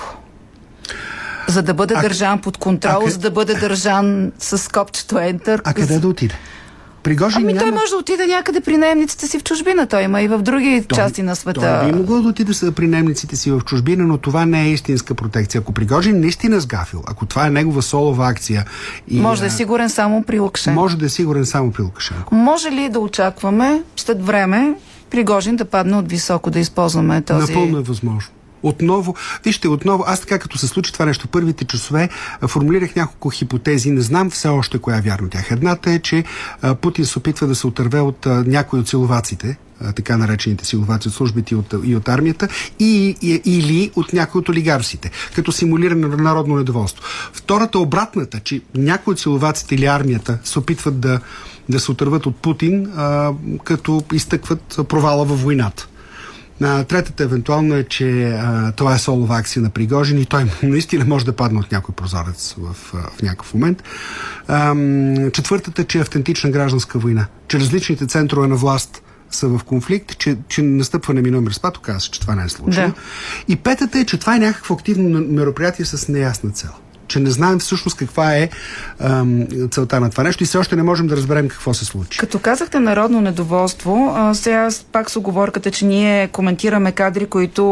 Speaker 2: За да бъде държан под контрол, за да бъде държан с копчето Enter.
Speaker 12: А къде да отиде? Пригожин
Speaker 2: той може да отиде някъде при наемниците си в чужбина. Той има и в други части на света.
Speaker 12: Той би могло да отиде при наемниците си в чужбина, но това не е истинска протекция. Ако Пригожин наистина сгафил, ако това е негова солова акция...
Speaker 2: Може да е сигурен само при Лукашенко.
Speaker 12: Може да е сигурен само при Лукашенко.
Speaker 2: Може ли да очакваме след време Пригожин да падне от високо, да използваме този...
Speaker 12: Напълно е възможно. Отново, аз така като се случи това нещо, първите часове формулирах няколко хипотези, не знам все още коя е вярно тях. Едната е, че Путин се опитва да се отърве от някои от силоваците, така наречените силоваци от службите и от армията, или от някои от олигарсите, като симулиране на народно недоволство. Втората, обратната, че някои от силоваците или армията се опитват да се отърват от Путин, като изтъкват провала във войната. Третата евентуално е, че това е солова акция на Пригожин и той наистина може да падне от някой прозорец в някакъв момент. Четвъртата е, че е автентична гражданска война. Че различните центрове на власт са в конфликт, че настъпва неминуем разпад, оказва се, че това не е случайно. Да. И петата е, че това е някакво активно мероприятие с неясна цел. Че не знаем всъщност каква е целта на това нещо и все още не можем да разберем какво се случи.
Speaker 2: Като казахте народно недоволство, сега пак с уговорката, че ние коментираме кадри, които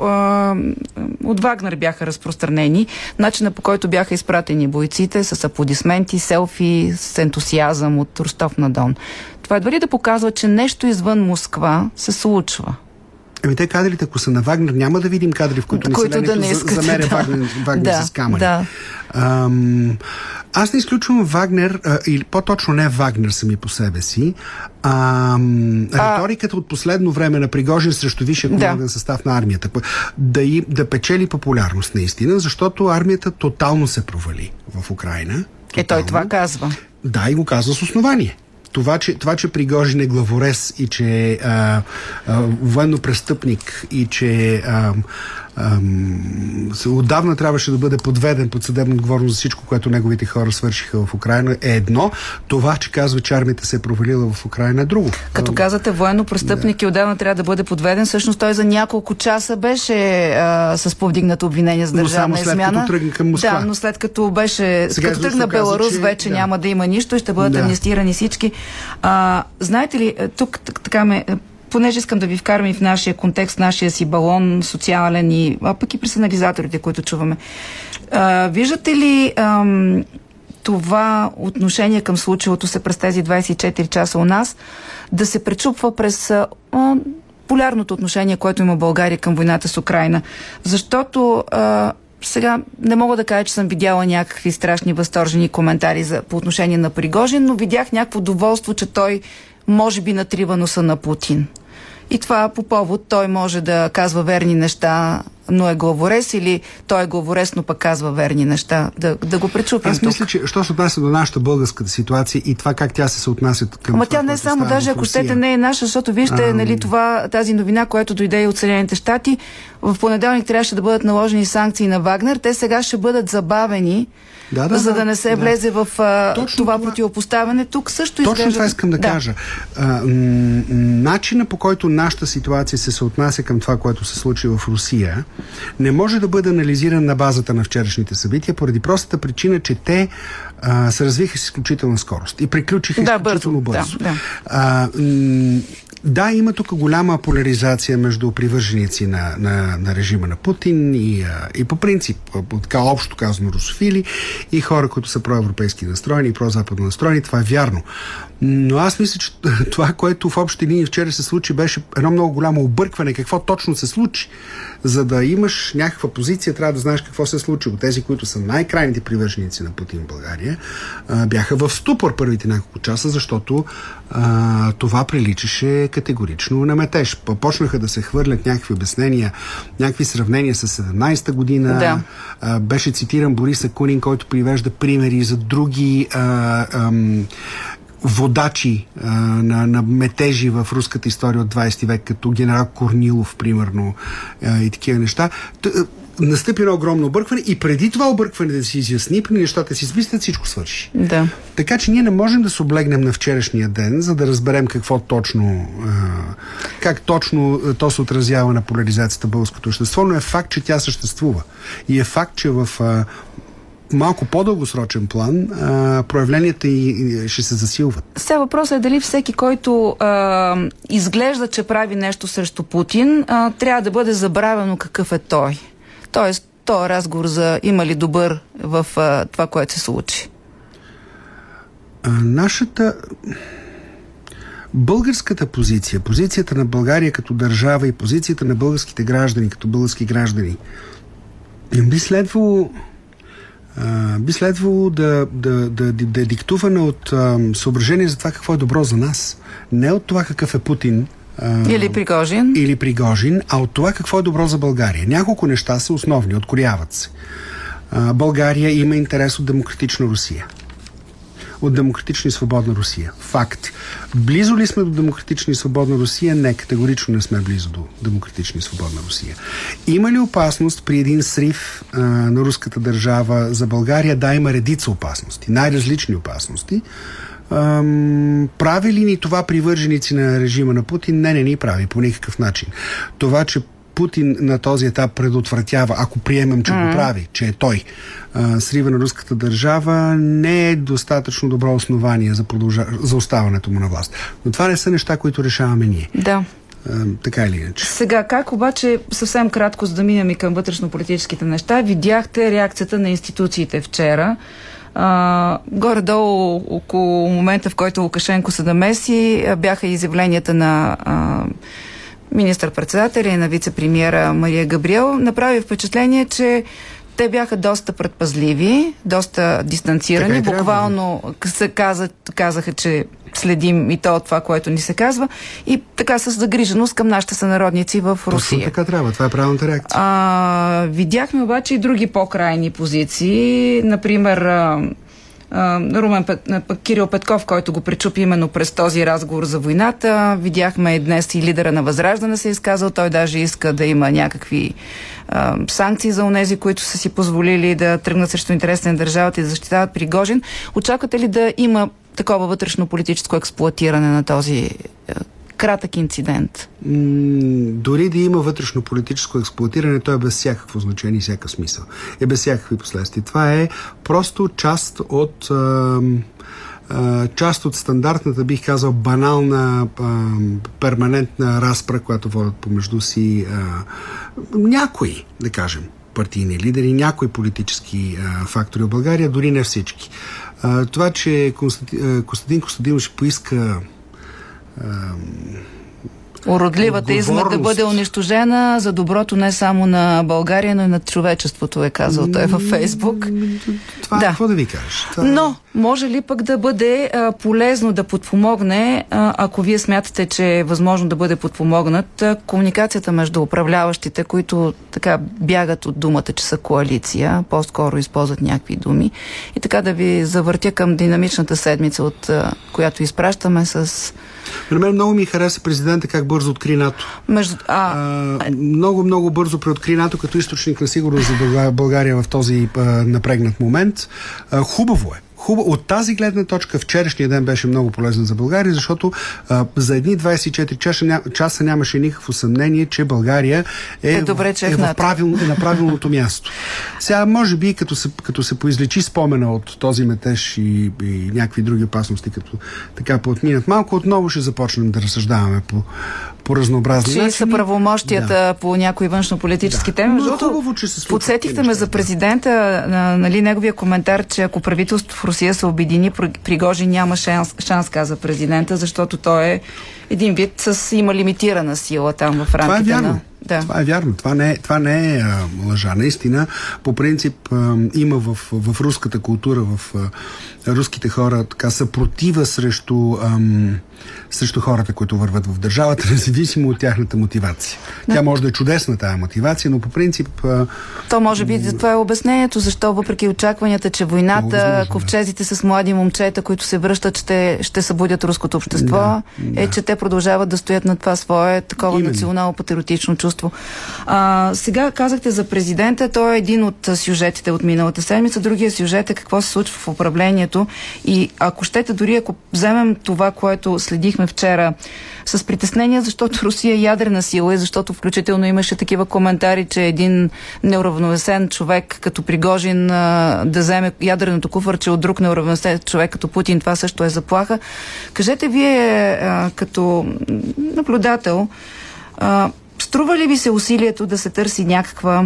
Speaker 2: от Вагнер бяха разпространени. Начина, по който бяха изпратени бойците с аплодисменти, селфи, с ентусиазъм от Ростов на Дон. Това едва ли да показва, че нещо извън Москва се случва?
Speaker 12: Те кадрите, ако са на Вагнер, няма да видим кадри, в които населението замеря Вагнер с камъни. Да. Аз не изключвам Вагнер, или по-точно не Вагнер сами по себе си, риториката от последно време на Пригожин срещу висшия команден състав на армията. Да печели популярност наистина, защото армията тотално се провали в Украйна.
Speaker 2: Той това казва.
Speaker 12: Да, и го казва с основание. Това, че Пригожин е главорез и че е военно престъпник и че отдавна трябваше да бъде подведен под съдебна отговорност за всичко, което неговите хора свършиха в Украйна, е едно. Това, че казва, че армията се е провалила в Украйна, е друго.
Speaker 2: Като казвате военно престъпник и отдавна трябва да бъде подведен, всъщност той за няколко часа беше с повдигнато обвинение за държавна измяна.
Speaker 12: Но само след като тръгна към Москва.
Speaker 2: Да, но след като като тръгна Беларус, вече няма да има нищо и ще бъдат амнистирани всички. Знаете ли, тук така ме понеже искам да ви вкарам и в нашия контекст, нашия си балон социален, пък и през анализаторите, които чуваме. Виждате ли това отношение към случилото се през тези 24 часа у нас да се пречупва през полярното отношение, което има България към войната с Украйна? Защото сега не мога да кажа, че съм видяла някакви страшни възторжени коментари по отношение на Пригожин, но видях някакво доволство, че той може би натрива носа на Путин. И това по повод той може да казва верни неща, но е главорез, или той е главорез, но пък казва верни неща. Да го пречупим.
Speaker 12: Аз мисля, че що се отнася до нашата българската ситуация и това как тя се съотнася към
Speaker 2: това, тя не е само, даже ако щете, не е наша, защото вижте, нали, тази новина, която дойде и от Съединените щати, в понеделник трябваше да бъдат наложени санкции на Вагнер, те сега ще бъдат забавени, за да не се влезе в това противопоставяне. Тук също изглежда...
Speaker 12: Точно това искам да кажа. Начина, по който нашата ситуация се съотнася към това, което се случи в Русия, не може да бъде анализиран на базата на вчерашните събития, поради простата причина, че те се развиха с изключителна скорост и приключиха изключително бързо. Да, има тук голяма поляризация между привърженици на режима на Путин и по принцип, така общо казано, русофили и хора, които са проевропейски настроени и прозападно настроени. Това е вярно. Но аз мисля, че това, което в общи линии вчера се случи, беше едно много голямо объркване. Какво точно се случи? За да имаш някаква позиция, трябва да знаеш какво се е случило. Тези, които са най-крайните привърженици на Путин в България, бяха в ступор първите няколко часа, защото това приличаше категорично на метеж. Почнаха да се хвърлят някакви обяснения, някакви сравнения с 17-та година. Да. Беше цитиран Борис Акунин, който привежда примери за други водачи на метежи в руската история от 20 век, като генерал Корнилов, примерно, и такива неща. Настъпи едно огромно объркване и преди това объркване да си изясни, при нещата си измислят, всичко свърши.
Speaker 2: Да.
Speaker 12: Така че ние не можем да се облегнем на вчерашния ден, за да разберем какво точно, как точно то се отразява на поляризацията в българското общество, но е факт, че тя съществува. И е факт, че в малко по-дългосрочен план проявленията и ще се засилват.
Speaker 2: Сега въпросът е дали всеки, който изглежда, че прави нещо срещу Путин, трябва да бъде забравено какъв е той. Тоест, този разговор за има ли добър в това, което се случи.
Speaker 12: Нашата българската позиция, позицията на България като държава и позицията на българските граждани като български граждани би следвало да е диктувана от съображение за това какво е добро за нас. Не от това какъв е Путин или Пригожин, а от това какво е добро за България. Няколко неща са основни, открояват се. България има интерес от демократична Русия. От демократична и свободна Русия. Факт. Близо ли сме до демократична и свободна Русия? Не, категорично не сме близо до демократична и свободна Русия. Има ли опасност при един срив на руската държава за България? Да, има редица опасности. Най-различни опасности. Прави ли ни това привърженици на режима на Путин? Не ни прави по никакъв начин. Това, че Путин на този етап предотвратява, ако приемем, че го прави, че е той, срива на руската държава, не е достатъчно добро основание за оставането му на власт. Но това не са неща, които решаваме ние. Да. Така или иначе.
Speaker 2: Сега, как обаче, съвсем кратко, за да минем и към вътрешно-политическите неща, видяхте реакцията на институциите вчера. Горе-долу около момента, в който Лукашенко се намеси, бяха изявленията на министър-председателя и на вице-премиера Мария Габриел. Направи впечатление, че те бяха доста предпазливи, доста дистанцирани. Буквално се казаха, че следим и то от това, което ни се казва. И така с загриженост към нашите сънародници в Русия.
Speaker 12: Точно така трябва. Това е правилната реакция.
Speaker 2: Видяхме обаче и други по-крайни позиции. Например, Кирил Петков, който го пречупи именно през този разговор за войната. Видяхме и днес и лидера на Възраждане се изказал. Той даже иска да има някакви санкции за онези, които са си позволили да тръгнат срещу интересите на държавата и да защитават Пригожин. Очаквате ли да има такова вътрешно-политическо експлоатиране на този кратък инцидент?
Speaker 12: Дори да има вътрешно-политическо експлоатиране, то е без всякакво значение и всякакъв смисъл. Е без всякакви последствия. Това е просто част от част от стандартната, бих казал, банална, перманентна разпра, която водят помежду си някои, да кажем, партийни лидери, някои политически фактори в България, дори не всички. Това, че Костадин Костадинов ще поиска
Speaker 2: уродливата изма да бъде унищожена за доброто не само на България, но и на човечеството, е казал той във Фейсбук.
Speaker 12: Това какво да ви кажеш?
Speaker 2: Но може ли пък да бъде полезно да подпомогне, ако вие смятате, че е възможно да бъде подпомогнат, комуникацията между управляващите, които така бягат от думата, че са коалиция, по-скоро използват някакви думи, и така да ви завъртя към динамичната седмица, от която изпращаме с...
Speaker 12: На мен много ми хареса президента как бързо откри НАТО. Много бързо преоткри НАТО като източник на сигурност за България в този напрегнат момент. Хубаво е. От тази гледна точка вчерашния ден беше много полезен за България, защото за едни 24 часа нямаше никакво съмнение, че България е на правилното място. Сега, може би, като се поизлечи спомена от този метеж и някакви други опасности, като така поотминат малко, отново ще започнем да разсъждаваме по разнообразни начини.
Speaker 2: Че са правомощията по някои външно-политически теми.
Speaker 12: Хубаво, че се
Speaker 2: подсетихте ме за президента, неговия коментар, че ако правителството в Русия се обедини, Пригожин няма шанс, каза президента, защото той е един вид има лимитирана сила там в рамките на...
Speaker 12: Да. Това е вярно. Това не е лъжа. Наистина, по принцип има в руската култура, в руските хора така съпротива срещу хората, които върват в държавата, независимо от тяхната мотивация. Тя може да е чудесна тая мотивация, но по принцип...
Speaker 2: То може би това е обяснението, защо въпреки очакванията, че войната, ковчезите с млади момчета, които се връщат, ще събудят руското общество, че те продължават да стоят на това свое такова национално-патриотично чувство. Сега казахте за президента, той е един от сюжетите от миналата седмица. Другия сюжет е какво се случва в управлението, и ако щете, дори ако вземем това, което следихме вчера с притеснение, защото Русия е ядрена сила и защото включително имаше такива коментари, че един неуравновесен човек като Пригожин да вземе ядреното куфарче от друг неуравновесен човек като Путин, това също е заплаха. Кажете вие като наблюдател, струва ли ви се усилието да се търси някаква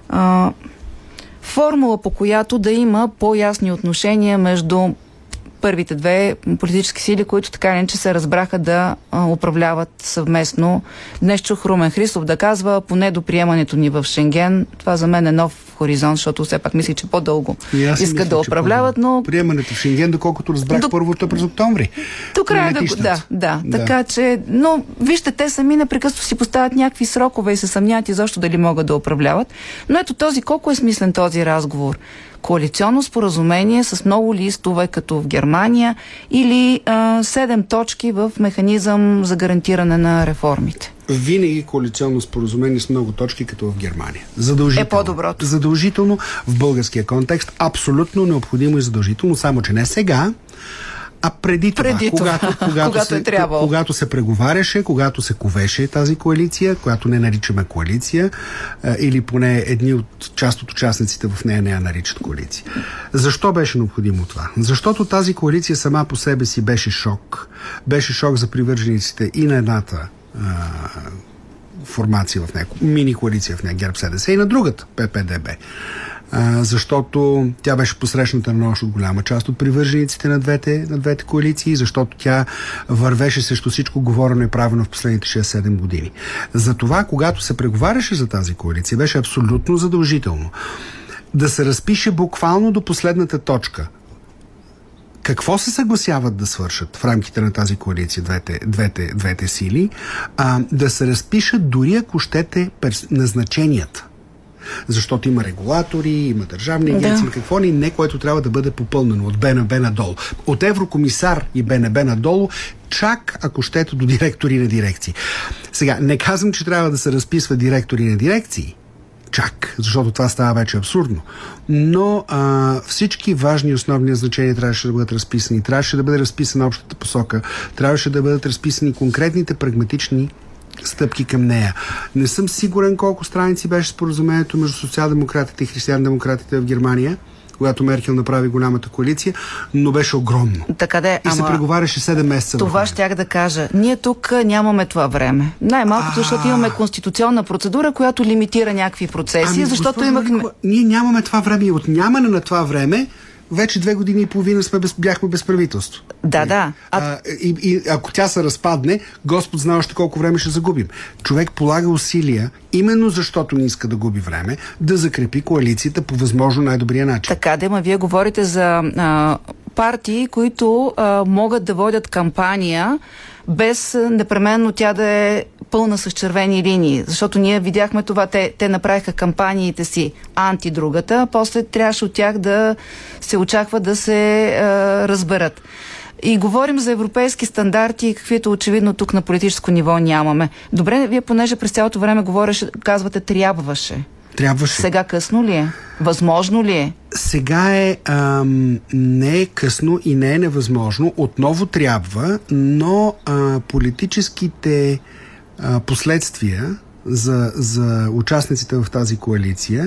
Speaker 2: формула, по която да има по-ясни отношения между първите две политически сили, които така иначе се разбраха да управляват съвместно? Днес чух Румен Христов да казва, поне до приемането ни в Шенген. Това за мен е нов хоризонт, защото все пак мисля, че по-дълго искат да управляват, но...
Speaker 12: Приемането в Шенген, доколкото разбрах първото през октомври.
Speaker 2: До края да. Така че, но вижте, те сами непрекъснато си поставят някакви срокове и се съмняват изобщо дали могат да управляват. Но ето колко е смислен този разговор? Коалиционно споразумение с много листове, като в Германия, или 7 точки в механизъм за гарантиране на реформите?
Speaker 12: Винаги коалиционно споразумение с много точки, като в Германия. Задължително.
Speaker 2: Е по-доброто.
Speaker 12: Задължително в българския контекст. Абсолютно необходимо и задължително, само че не сега, а преди това, когато се преговаряше, когато се ковеше тази коалиция, която не наричаме коалиция, или поне част от участниците в нея не я наричат коалиция. Защо беше необходимо това? Защото тази коалиция сама по себе си беше шок. Беше шок за привържениците и на едната формация в нея, мини-коалиция в нея, ГЕРБ-СДС, и на другата, ППДБ. Защото тя беше посрещната на нощ от голяма част от привържениците на двете коалиции, защото тя вървеше срещу всичко говорено и правено в последните 6-7 години. Затова, когато се преговаряше за тази коалиция, беше абсолютно задължително да се разпише буквално до последната точка какво се съгласяват да свършат в рамките на тази коалиция двете сили, да се разпишат дори ако щете назначенията. Защото има регулатори, има държавни агенции, какво ли не, което трябва да бъде попълнено от БНБ надолу. От еврокомисар и БНБ надолу, чак ако щете до директори на дирекции. Сега, не казвам, че трябва да се разписва директори на дирекции, чак, защото това става вече абсурдно. Но всички важни основни назначения трябваше да бъдат разписани. Трябваше да бъде разписана общата посока. Трябваше да бъдат разписани конкретните прагматични стъпки към нея. Не съм сигурен колко страници беше споразумението между социал-демократите и християн-демократите в Германия. когато Меркел направи голямата коалиция, но беше огромно.
Speaker 2: Така да,
Speaker 12: и се преговаряше 7 месеца.
Speaker 2: Това щях да кажа. Ние тук нямаме това време. Най-малкото, защото имаме конституционна процедура, която лимитира някакви процеси, защото имахме...
Speaker 12: Ние нямаме това време и от нямане на това време вече 2 години и половина бяхме без правителство.
Speaker 2: Да.
Speaker 12: И ако тя се разпадне, Господ знае още колко време ще загубим. Човек полага усилия, именно защото не иска да губи време, да закрепи коалицията по възможно най-добрия начин.
Speaker 2: Така да, вие говорите за партии, които могат да водят кампания без непременно тя да е пълна с червени линии. Защото ние видяхме това. Те направиха кампаниите си анти-другата, а после трябваше от тях да се очаква да се разберат. И говорим за европейски стандарти, каквито очевидно тук на политическо ниво нямаме. Добре, вие понеже през цялото време казвате трябваше. Сега късно ли е? Възможно ли е?
Speaker 12: Сега не е късно и не е невъзможно. Отново трябва, но политическите последствия за участниците в тази коалиция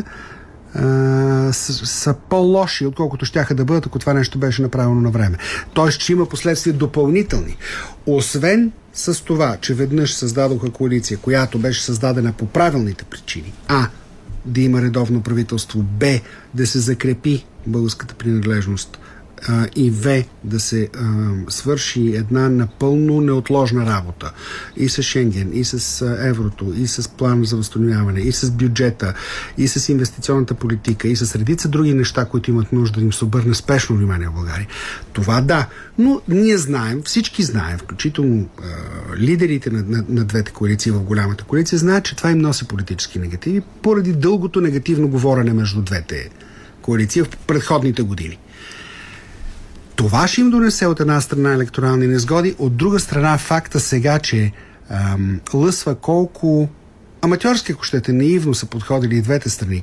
Speaker 12: са по-лоши, отколкото щяха да бъдат, ако това нещо беше направено на време. Тоест, че има последствия допълнителни. Освен с това, че веднъж създадоха коалиция, която беше създадена по правилните причини. Да има редовно правителство, Б, да се закрепи българската принадлежност и В, да се свърши една напълно неотложна работа и с Шенген, и с еврото, и с план за възстановяване, и с бюджета, и с инвестиционната политика, и с редица други неща, които имат нужда да им се обърне спешно внимание в България. Това да, но ние знаем, всички знаем, включително лидерите на двете коалиции в голямата коалиция, знаят, че това им носи политически негативи поради дългото негативно говорене между двете коалиции в предходните години. Това ще им донесе от една страна електорални незгоди, от друга страна факта сега, че лъсва колко аматьорски, ако щете, наивно са подходили и двете страни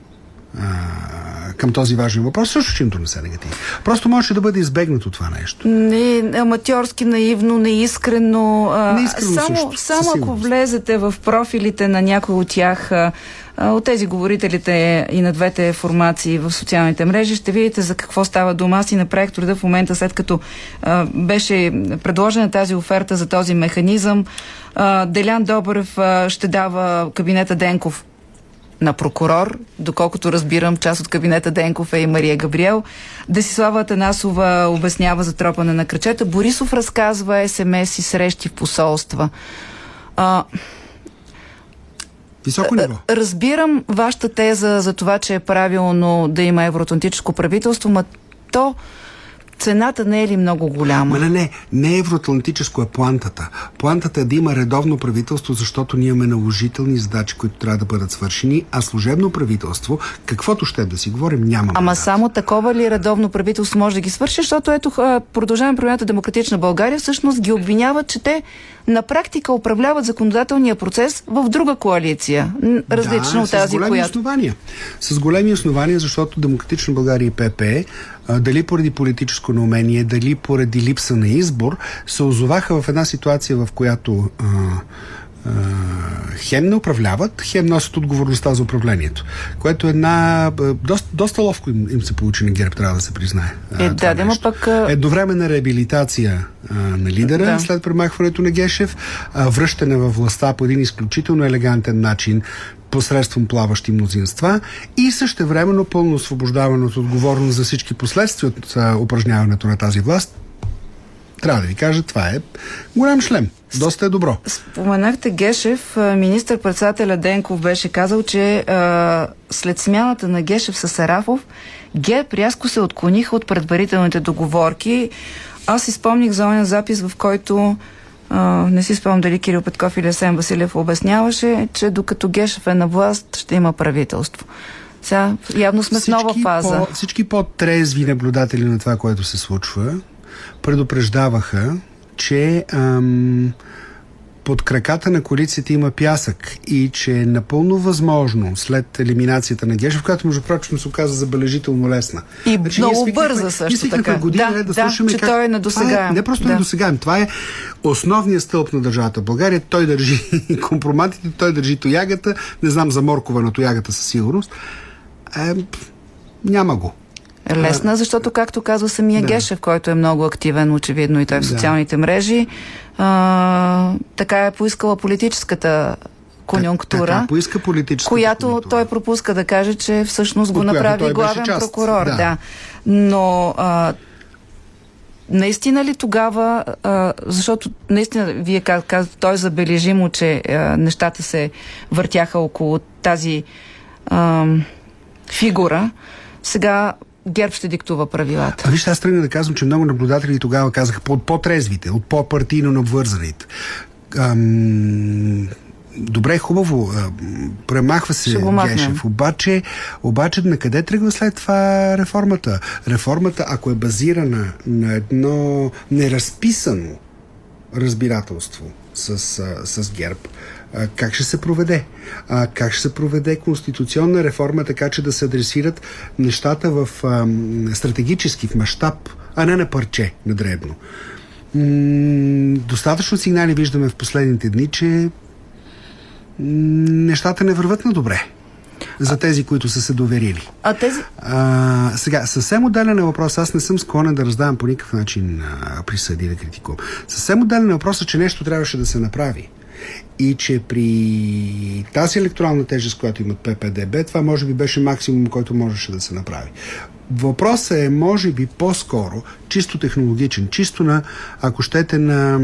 Speaker 12: към този важен въпрос, също ще им донесе негатив. Просто може да бъде избегнато това нещо.
Speaker 2: Не аматьорски, наивно, неискрено. Само ако влезете в профилите на някой от тях, от тези говорителите и на двете формации в социалните мрежи, ще видите за какво става дума. Аз си направих труда в момента, след като беше предложена тази оферта за този механизъм. Делян Добрев ще дава кабинета Денков на прокурор, доколкото разбирам, част от кабинета Денков е и Мария Габриел. Десислава Атанасова обяснява за тропане на крачета. Борисов разказва СМС и срещи в посолства.
Speaker 12: Високо ниво.
Speaker 2: Разбирам вашата теза за това, че е правилно да има евроатлантическо правителство, но то цената не е ли много голяма?
Speaker 12: Не е евроатлантическо, е плантата. Плантата е да има редовно правителство, защото ние имаме наложителни задачи, които трябва да бъдат свършени, а служебно правителство, каквото ще да си говорим, няма мандат.
Speaker 2: Ама само такова ли редовно правителство може да ги свърши, защото ето Продължаваме промяната Демократична България всъщност ги обвиняват, че те на практика управляват законодателния процес в друга коалиция, различна от тази, която...
Speaker 12: С големи основания, защото Демократична България и ПП, дали поради политическо неумение, дали поради липса на избор, се озоваха в една ситуация, в която хем не управляват, хем носят отговорността за управлението. Което доста ловко им се получи на ГЕРБ, трябва да се признае. Едновременна реабилитация на лидера след премахването на Гешев, връщане във властта по един изключително елегантен начин, посредством плаващи мнозинства и същевременно пълно освобождаване от отговорност за всички последствия от упражняването на тази власт. Трябва да ви кажа, това е голям шлем. Доста е добро.
Speaker 2: Споменахте Гешев. Министър-председателя Денков беше казал, че след смяната на Гешев с Сарафов, ГЕРБ рязко се отклониха от предварителните договорки. Аз си спомних за оня запис, в който не си спомням дали Кирил Петков или Асен Василев обясняваше, че докато Гешев е на власт, ще има правителство. Сега явно сме в нова фаза.
Speaker 12: Всички по-трезви наблюдатели на това, което се случва, предупреждаваха, че под краката на коалицията има пясък и че е напълно възможно след елиминацията на Гешев, която между прочим се оказа забележително лесна.
Speaker 2: И много бърза също така.
Speaker 12: Че
Speaker 2: той е недосегаем.
Speaker 12: Не просто недосегаем. Това е основният стълб на държавата. България, той държи компроматите, той държи тоягата. Не знам за моркова на тоягата със сигурност. Няма го.
Speaker 2: лесна, защото, както казва самия Гешев, който е много активен, очевидно и той в социалните мрежи, така е поискала политическата конюнктура,
Speaker 12: така поиска
Speaker 2: която той пропуска да каже, че всъщност го направи главен прокурор. Да. Но наистина ли тогава, защото наистина, вие казвате, той е забележимо, че нещата се въртяха около тази фигура, сега ГЕРБ ще диктува правилата.
Speaker 12: Вижте, аз тръгна да казвам, че много наблюдатели тогава казаха от по-трезвите, от по-партийно навързаните. Добре, хубаво, премахва се Гешев, обаче на къде тръгва след това реформата? Реформата, ако е базирана на едно неразписано разбирателство с ГЕРБ, как ще се проведе? Как ще се проведе конституционна реформа, така че да се адресират нещата в стратегически, в мащаб, а не на парче, на дребно? Достатъчно сигнали виждаме в последните дни, че нещата не върват на добре за тези, които са се доверили. Сега, съвсем отделен е въпрос. Аз не съм склонен да раздавам по никакъв начин присъди, да критикувам. Съвсем отделен е въпросът, че нещо трябваше да се направи. И че при тази електорална тежест, която имат ППДБ, това може би беше максимум, който можеше да се направи. Въпросът е, може би, по-скоро, чисто технологичен, чисто на, ако щете, на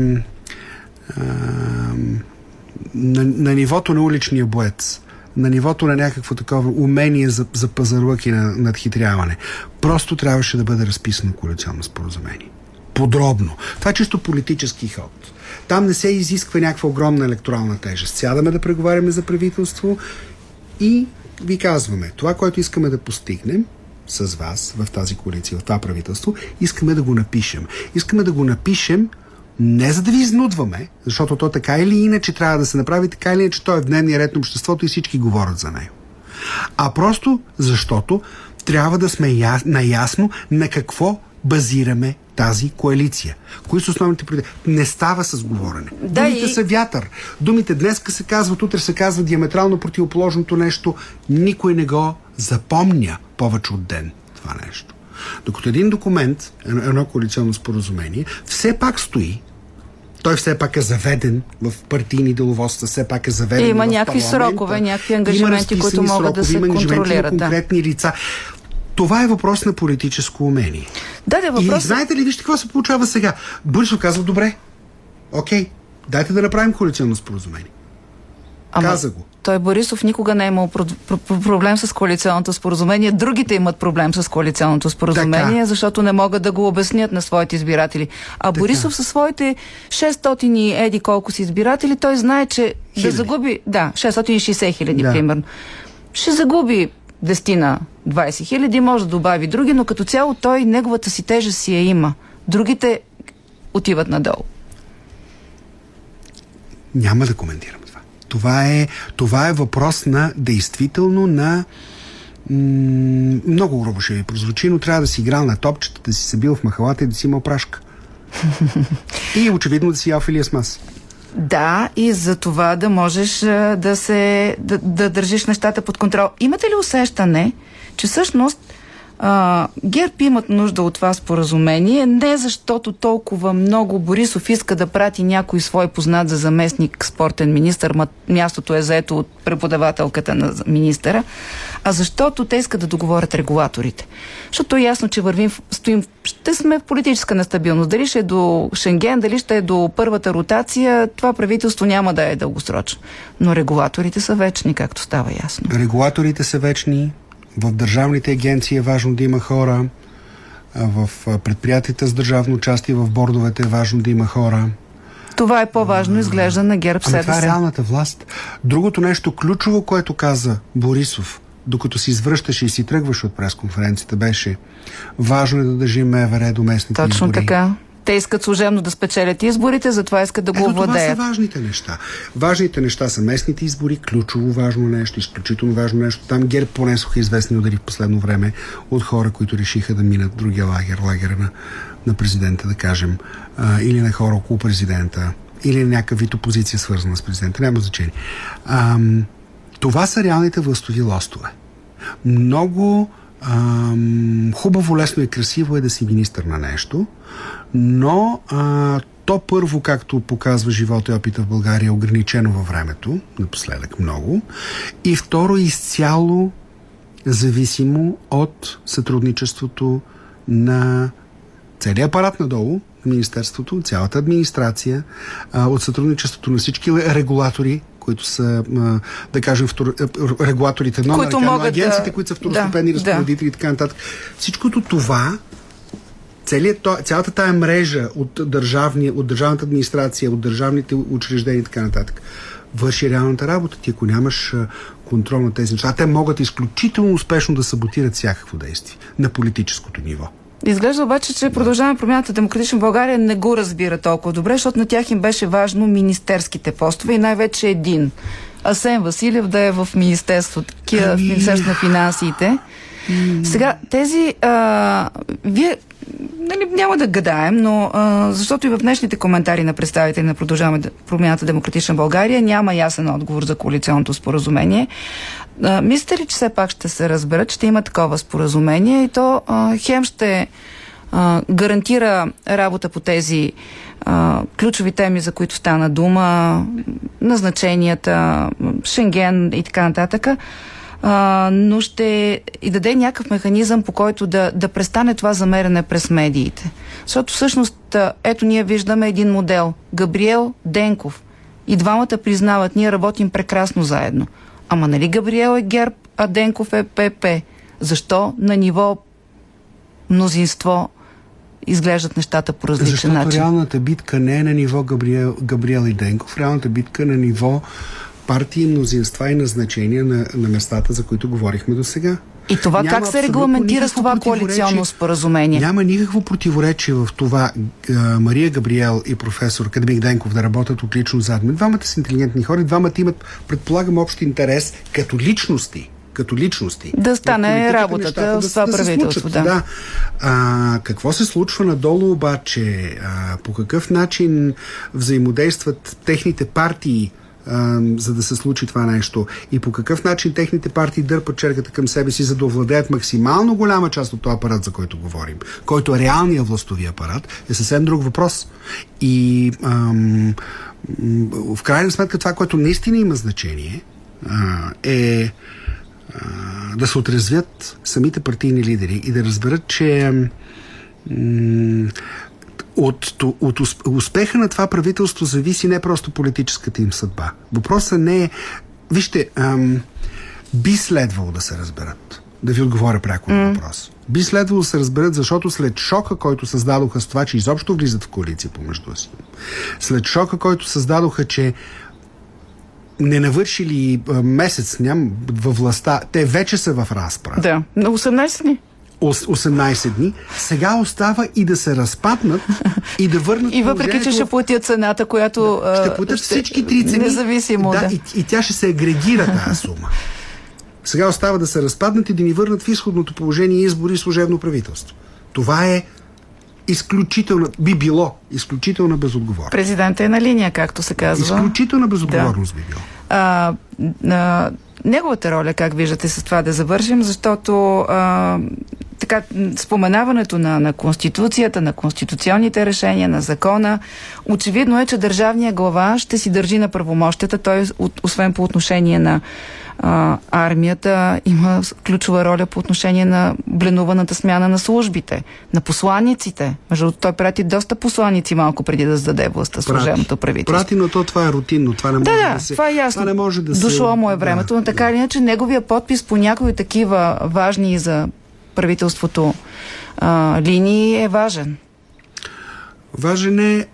Speaker 12: нивото на уличния боец, на нивото на някакво такова умение за пазарлък и на надхитряване. Просто трябваше да бъде разписано коалиционно споразумение. Подробно. Това е чисто политически ход. Там не се изисква някаква огромна електорална тежест. Сядаме да преговаряме за правителство и ви казваме, това, което искаме да постигнем с вас в тази коалиция, в това правителство, искаме да го напишем. Искаме да го напишем не за да ви изнудваме, защото то така или иначе трябва да се направи, така или иначе той е в дневния ред на обществото и всички говорят за него. А просто защото трябва да сме наясно на какво базираме тази коалиция. Кои са основните приоритети? Не става с говорене. Думите са вятър. Думите днеска се казват, утре се казва диаметрално противоположното нещо. Никой не го запомня повече от ден това нещо. Докато един документ, едно коалиционно споразумение, все пак стои, той все пак е заведен в партийни деловодства, все пак е заведен в
Speaker 2: има
Speaker 12: парламента.
Speaker 2: някакви срокове, някакви ангажименти, които могат да се контролират.
Speaker 12: Има конкретни лица. Това е въпрос на политическо умение. И знаете ли, вижте какво се получава сега? Борисов казва, добре, окей, дайте да направим коалиционно споразумение. Каза го.
Speaker 2: Той Борисов никога не е имал проблем с коалиционното споразумение. Другите имат проблем с коалиционното споразумение, защото не могат да го обяснят на своите избиратели. А Борисов със своите 600 и еди колко си избиратели, той знае, че да загуби... Да, 660 хиляди, примерно. Ще загуби 10-20 хиляди, може да добави други, но като цяло той, неговата си тежест си я има. Другите отиват надолу.
Speaker 12: Няма да коментирам това. Това е въпрос на действително на много грубо ще ви прозвучи, но трябва да си играл на топчета, да си се бил в махалата и да си имал прашка. И очевидно да си ял филия с мас.
Speaker 2: Да, и за това да можеш да държиш нещата под контрол. Имате ли усещане, че всъщност ГЕРБ имат нужда от това споразумение, не защото толкова много Борисов иска да прати някой свой познат за заместник спортен министър, мястото е заето от преподавателката на министъра, а защото те искат да договорят регулаторите. Защото е ясно, че ще сме в политическа нестабилност. Дали ще е до Шенген, дали ще е до първата ротация, това правителство няма да е дългосрочно. Но регулаторите са вечни, както става ясно.
Speaker 12: Регулаторите са вечни. В държавните агенции е важно да има хора, в предприятията с държавно участие, в бордовете е важно да има хора.
Speaker 2: Това е по-важно, изглежда на ГЕРБ СДС.
Speaker 12: Това е реалната власт. Другото нещо ключово, което каза Борисов, докато си извръщаше и си тръгваше от пресконференцията, беше важно е да държим МВР до местните избори.
Speaker 2: Точно така. Те искат служебно да спечелят изборите, затова искат да го овладеят.
Speaker 12: Това са важните неща. Важните неща са местните избори, ключово важно нещо, изключително важно нещо. Там ГЕРБ понесоха известни удари в последно време от хора, които решиха да минат другия лагера на президента, да кажем, или на хора около президента, или на някакъв вид опозиция, свързана с президента. Няма значение. Това са реалните властови лостове. Много Хубаво, лесно и красиво е да си министър на нещо, но то първо, както показва живота и опита в България, е ограничено във времето, напоследък много, и второ, изцяло зависимо от сътрудничеството на целият апарат надолу, Министерството, цялата администрация, от сътрудничеството на всички регулатори, които са, да кажем, регулаторите, но агенциите, които са второстепенни разпоредители и така нататък. Всичкото това, цялата тая мрежа от държавната администрация, от държавните учреждения и така нататък, върши реалната работа. Ти, ако нямаш контрол на тези неща, те могат изключително успешно да саботират всякакво действие на политическото ниво.
Speaker 2: Изглежда обаче, че Продължаваме промяната Демократична България не го разбира толкова добре, защото на тях им беше министерските постове и най-вече един. Асен Василев да е в Министерството на финансите. Сега, тези... вие няма да гадаем, но защото и в днешните коментари на представители на Продължаваме промяната Демократична България няма ясен отговор за коалиционното споразумение. Мислите ли, че все пак ще се разберат, ще има такова споразумение и то хем ще гарантира работа по тези ключови теми, за които стана дума, назначенията, Шенген и така нататък, но ще и даде някакъв механизъм, по който да престане това замерене през медиите. Защото всъщност, ето ние виждаме един модел. Габриел, Денков. И двамата признават, ние работим прекрасно заедно. Ама нали Габриел е ГЕРБ, а Денков е ПП? Защо на ниво мнозинство изглеждат нещата по различен начин?
Speaker 12: Защото реалната битка не е на ниво Габриел и Денков, реалната битка е на ниво партии, мнозинства и назначения на местата, за които говорихме до сега.
Speaker 2: И това как се регламентира с това коалиционно споразумение?
Speaker 12: Няма никакво противоречие в това Мария Габриел и професор академик Денков да работят отлично заедно. Двамата са интелигентни хора, двамата имат, предполагам, общ интерес като личности.
Speaker 2: Да стане работата в това правителство.
Speaker 12: Да. Какво се случва надолу обаче? По какъв начин взаимодействат техните партии, за да се случи това нещо, и по какъв начин техните партии дърпат черката към себе си, за да овладеят максимално голяма част от този апарат, за който говорим, който е реалният властови апарат, е съвсем друг въпрос. И в крайна сметка това, което наистина има значение, е да се отрезвят самите партийни лидери и да разберат, че от успеха на това правителство зависи не просто политическата им съдба. Въпросът не е... Вижте, би следвало да се разберат. Да ви отговоря пряко на въпрос. Би следвало да се разберат, защото след шока, който създадоха с това, че изобщо влизат в коалиция помежду си, след шока, който създадоха, че не навършили месец във властта, те вече са в разправа.
Speaker 2: Да, на 18 дни.
Speaker 12: 18 дни. Сега остава и да се разпаднат и да върнат.
Speaker 2: И въпреки, че ще платят цената, която
Speaker 12: ще платят всички три цени.
Speaker 2: Независимо.
Speaker 12: И тя ще се агрегира тази сума. Сега остава да се разпаднат и да ни върнат в изходното положение избори и служебно правителство. Това е би било изключителна безотговорност.
Speaker 2: Президентът е на линия, както се казва.
Speaker 12: Изключителна безотговорност би било.
Speaker 2: Неговата роля, как виждате с това да завършим, защото така, споменаването на Конституцията, на конституционните решения, на закона, очевидно е, че държавният глава ще си държи на правомощията. Той, освен по отношение на армията, има ключова роля по отношение на бленуваната смяна на службите, на посланиците. Между той прати доста посланици малко преди да сдаде властта служебното правителство.
Speaker 12: Прати, но това е рутинно. Това не може да се...
Speaker 2: това е ясно.
Speaker 12: Това не може да
Speaker 2: дошло му е времето, но така или иначе неговия подпис по някои такива важни за правителството линии е важен.
Speaker 12: Важен е...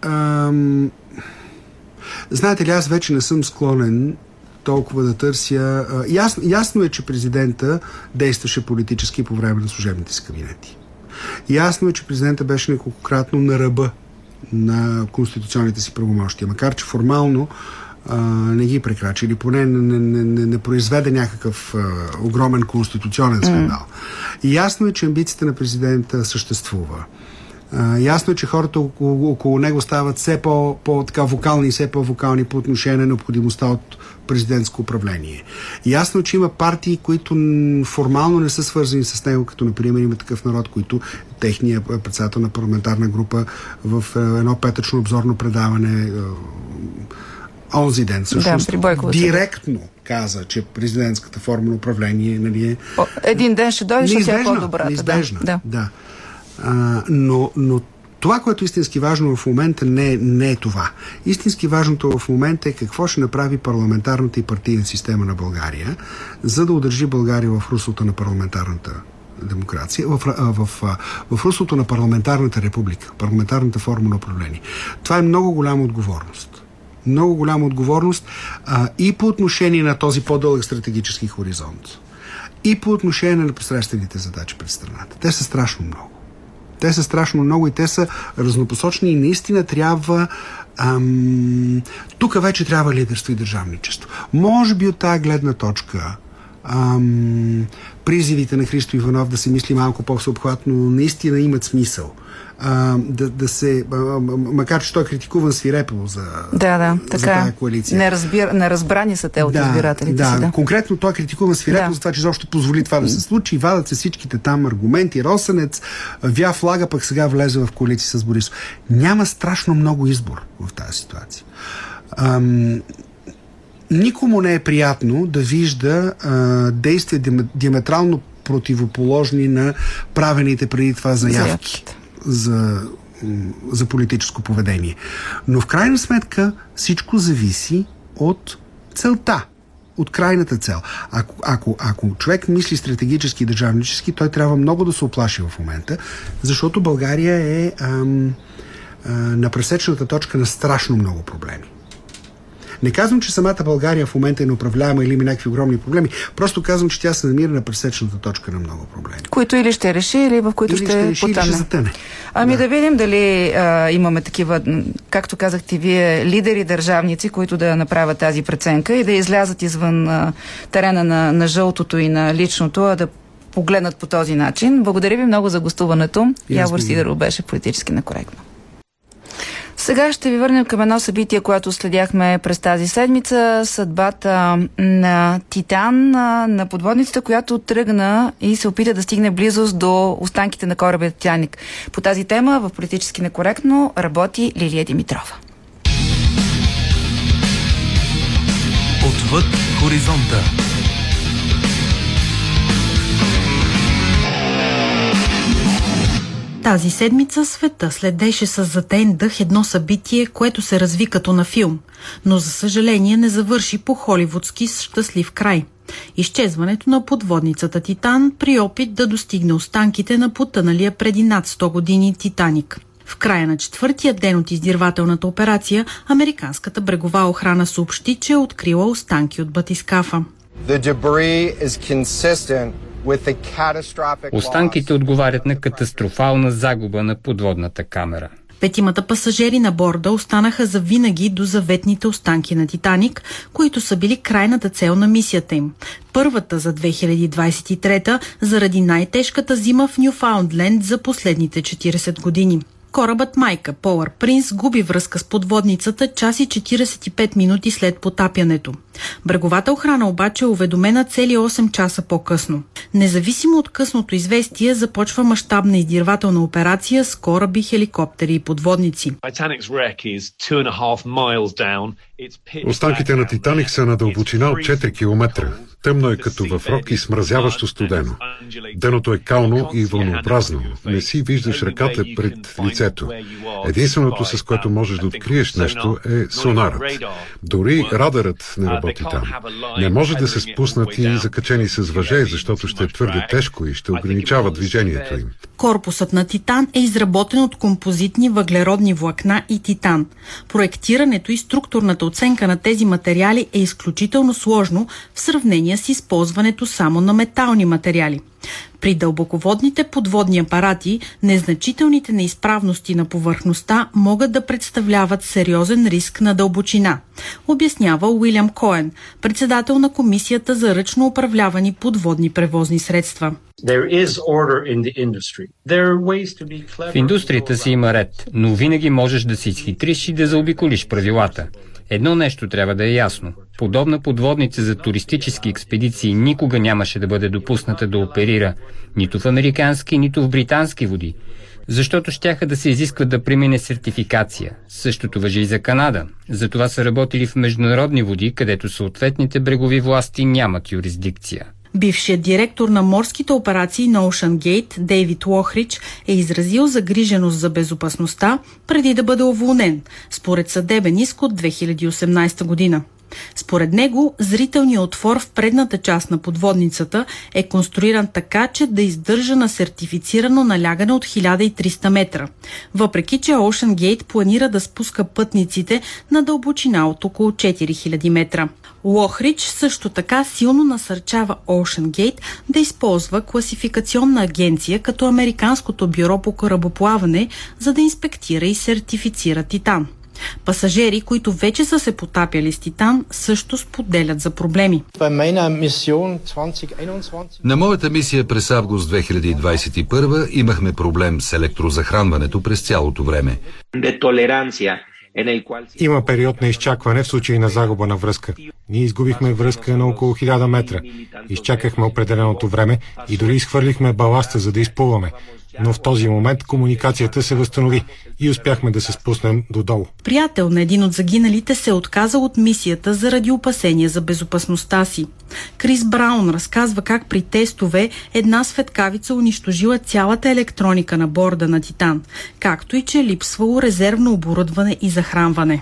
Speaker 12: Знаете ли, аз вече не съм склонен толкова да търся... Ясно е, че президента действаше политически по време на служебните си кабинети. Ясно е, че президента беше неколкократно на ръба на конституционните си правомощия, макар че формално не ги прекрачи или поне не произведе някакъв огромен конституционен скандал. И ясно е, че амбицията на президента съществува. Ясно е, че хората около него стават все по-вокални и все по-вокални по отношение на необходимостта от президентско управление. Ясно е, че има партии, които формално не са свързани с него, като например има Такъв народ, които техният председател на парламентарна група в едно петъчно обзорно предаване онзи ден всъщност директно каза, че президентската форма на управление, нали,
Speaker 2: един ден ще дойде, защото тя е по-добрата.
Speaker 12: Неизбежна, да. Но това, което е истински важно в момента, не е това. Истински важното в момента е какво ще направи парламентарната и партийна система на България, за да удържи България в руслото на парламентарната демокрация, в руслото на парламентарната република, парламентарната форма на управление. Това е много голяма отговорност. Много голяма отговорност и по отношение на този по-дълъг стратегически хоризонт, и по отношение на непосредствените задачи пред страната. Те са страшно много. И те са разнопосочни и наистина трябва тук вече трябва лидерство и държавничество. Може би от тази гледна точка призивите на Христо Иванов да се мисли малко по-всеобхватно наистина имат смисъл. Да се, макар че той е критикуван свирепо за тази коалиция.
Speaker 2: Неразбрани са те от избирателите си. Да,
Speaker 12: конкретно той е критикуван свирепо за това, че защо позволи това да се случи. Вадат се всичките там аргументи. Росенец вя флага, пък сега влезе в коалиция с Борисов. Няма страшно много избор в тази ситуация. Никому не е приятно да вижда действия диаметрално противоположни на правените преди това заявки за политическо поведение. Но в крайна сметка всичко зависи от целта, от крайната цел. Ако човек мисли стратегически и държавнически, той трябва много да се оплаши в момента, защото България е на пресечната точка на страшно много проблеми. Не казвам, че самата България в момента е неуправляема или има някакви огромни проблеми. Просто казвам, че тя се намира на пресечната точка на много проблеми.
Speaker 2: Които или ще реши, или в които ще потъне. Да видим дали имаме такива, както казахте вие, лидери, държавници, които да направят тази преценка и да излязат извън терена на жълтото и на личното, а да погледнат по този начин. Благодаря ви много за гостуването. Явор Сидеров беше политически некоректно. Сега ще ви върнем към едно събитие, което следяхме през тази седмица. Съдбата на Титан, на подводницата, която тръгна и се опита да стигне близост до останките на кораба Титаник. По тази тема в Политически некоректно работи Лилия Димитрова.
Speaker 1: Отвъд хоризонта.
Speaker 13: Тази седмица света следеше с затаен дъх едно събитие, което се разви като на филм, но за съжаление не завърши по холивудски с щастлив край. Изчезването на подводницата Титан при опит да достигне останките на потъналия преди над 100 години Титаник. В края на четвъртия ден от издирвателната операция, американската брегова охрана съобщи, че е открила останки от батискафа.
Speaker 14: Останките отговарят на катастрофална загуба на подводната камера.
Speaker 13: 5 пасажери на борда останаха завинаги до заветните останки на Титаник, които са били крайната цел на мисията им. Първата за 2023 заради най-тежката зима в Нюфаундленд за последните 40 години. Корабът майка Polar Prince губи връзка с подводницата час и 45 минути след потапянето. Бреговата охрана обаче е уведомена цели 8 часа по-късно. Независимо от късното известие, започва мащабна издирвателна операция с кораби, хеликоптери и подводници.
Speaker 15: Останките на Титаник са на дълбочина от 4 км. Тъмно е като в рок и смразяващо студено. Дъното е кално и вълнообразно. Не си виждаш ръката пред лицето. Единственото, с което можеш да откриеш нещо, е сонарът. Дори радарът не работи там. Не може да се спуснат и закачени с въже, защото ще е твърде тежко и ще ограничава движението им.
Speaker 13: Корпусът на Титан е изработен от композитни въглеродни влакна и титан. Проектирането и структурната оценка на тези материали е изключително сложно в сравнение с използването само на метални материали. При дълбоководните подводни апарати, незначителните неизправности на повърхността могат да представляват сериозен риск на дълбочина, обяснява Уилям Коен, председател на Комисията за ръчно управлявани подводни превозни средства.
Speaker 14: В индустрията си има ред, но винаги можеш да се изхитриш и да заобиколиш правилата. Едно нещо трябва да е ясно. Подобна подводница за туристически експедиции никога нямаше да бъде допусната да оперира нито в американски, нито в британски води, защото щяха да се изискват да премине сертификация. Същото важи и за Канада. Затова са работили в международни води, където съответните брегови власти нямат юрисдикция.
Speaker 13: Бившият директор на морските операции на OceanGate, Дейвид Лохридж, е изразил загриженост за безопасността преди да бъде уволнен, според съдебен иск от 2018 година. Според него, зрителният отвор в предната част на подводницата е конструиран така, че да издържа на сертифицирано налягане от 1300 метра, въпреки че OceanGate планира да спуска пътниците на дълбочина от около 4000 метра. Лохридж също така силно насърчава OceanGate да използва класификационна агенция като Американското бюро по корабоплаване, за да инспектира и сертифицира Титан. Пасажери, които вече са се потапяли с Титан, също споделят за проблеми.
Speaker 16: На моята мисия през август 2021 имахме проблем с електрозахранването през цялото време.
Speaker 17: Има период на изчакване в случай на загуба на връзка. Ние изгубихме връзка на около 1000 метра. Изчакахме определеното време и дори изхвърлихме баласта, за да изплуваме. Но в този момент комуникацията се възстанови и успяхме да се спуснем додолу.
Speaker 13: Приятел на един от загиналите се е отказал от мисията заради опасения за безопасността си. Крис Браун разказва как при тестове една светкавица унищожила цялата електроника на борда на Титан, както и че липсвало резервно оборудване и захранване.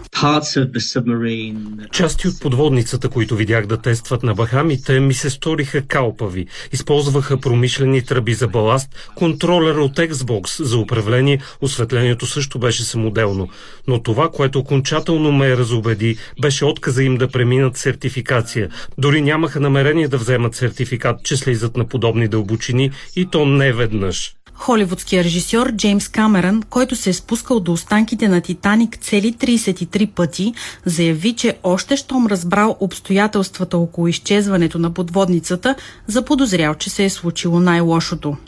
Speaker 18: Части от подводницата, които видях да тестват на Бахамите, ми се сториха калпави. Използваха промишлени тръби за баласт, контролер от Xbox за управление, осветлението също беше самоделно. Но това, което окончателно ме разубеди, беше отказа им да преминат сертификация. Дори нямаха намерение да вземат сертификат, че слизат на подобни дълбочини, и то не веднъж.
Speaker 13: Холивудският режисьор Джеймс Камерън, който се е спускал до останките на Титаник цели 33 пъти, заяви, че още щом разбрал обстоятелствата около изчезването на подводницата, заподозрял, че се е случило най-лошото.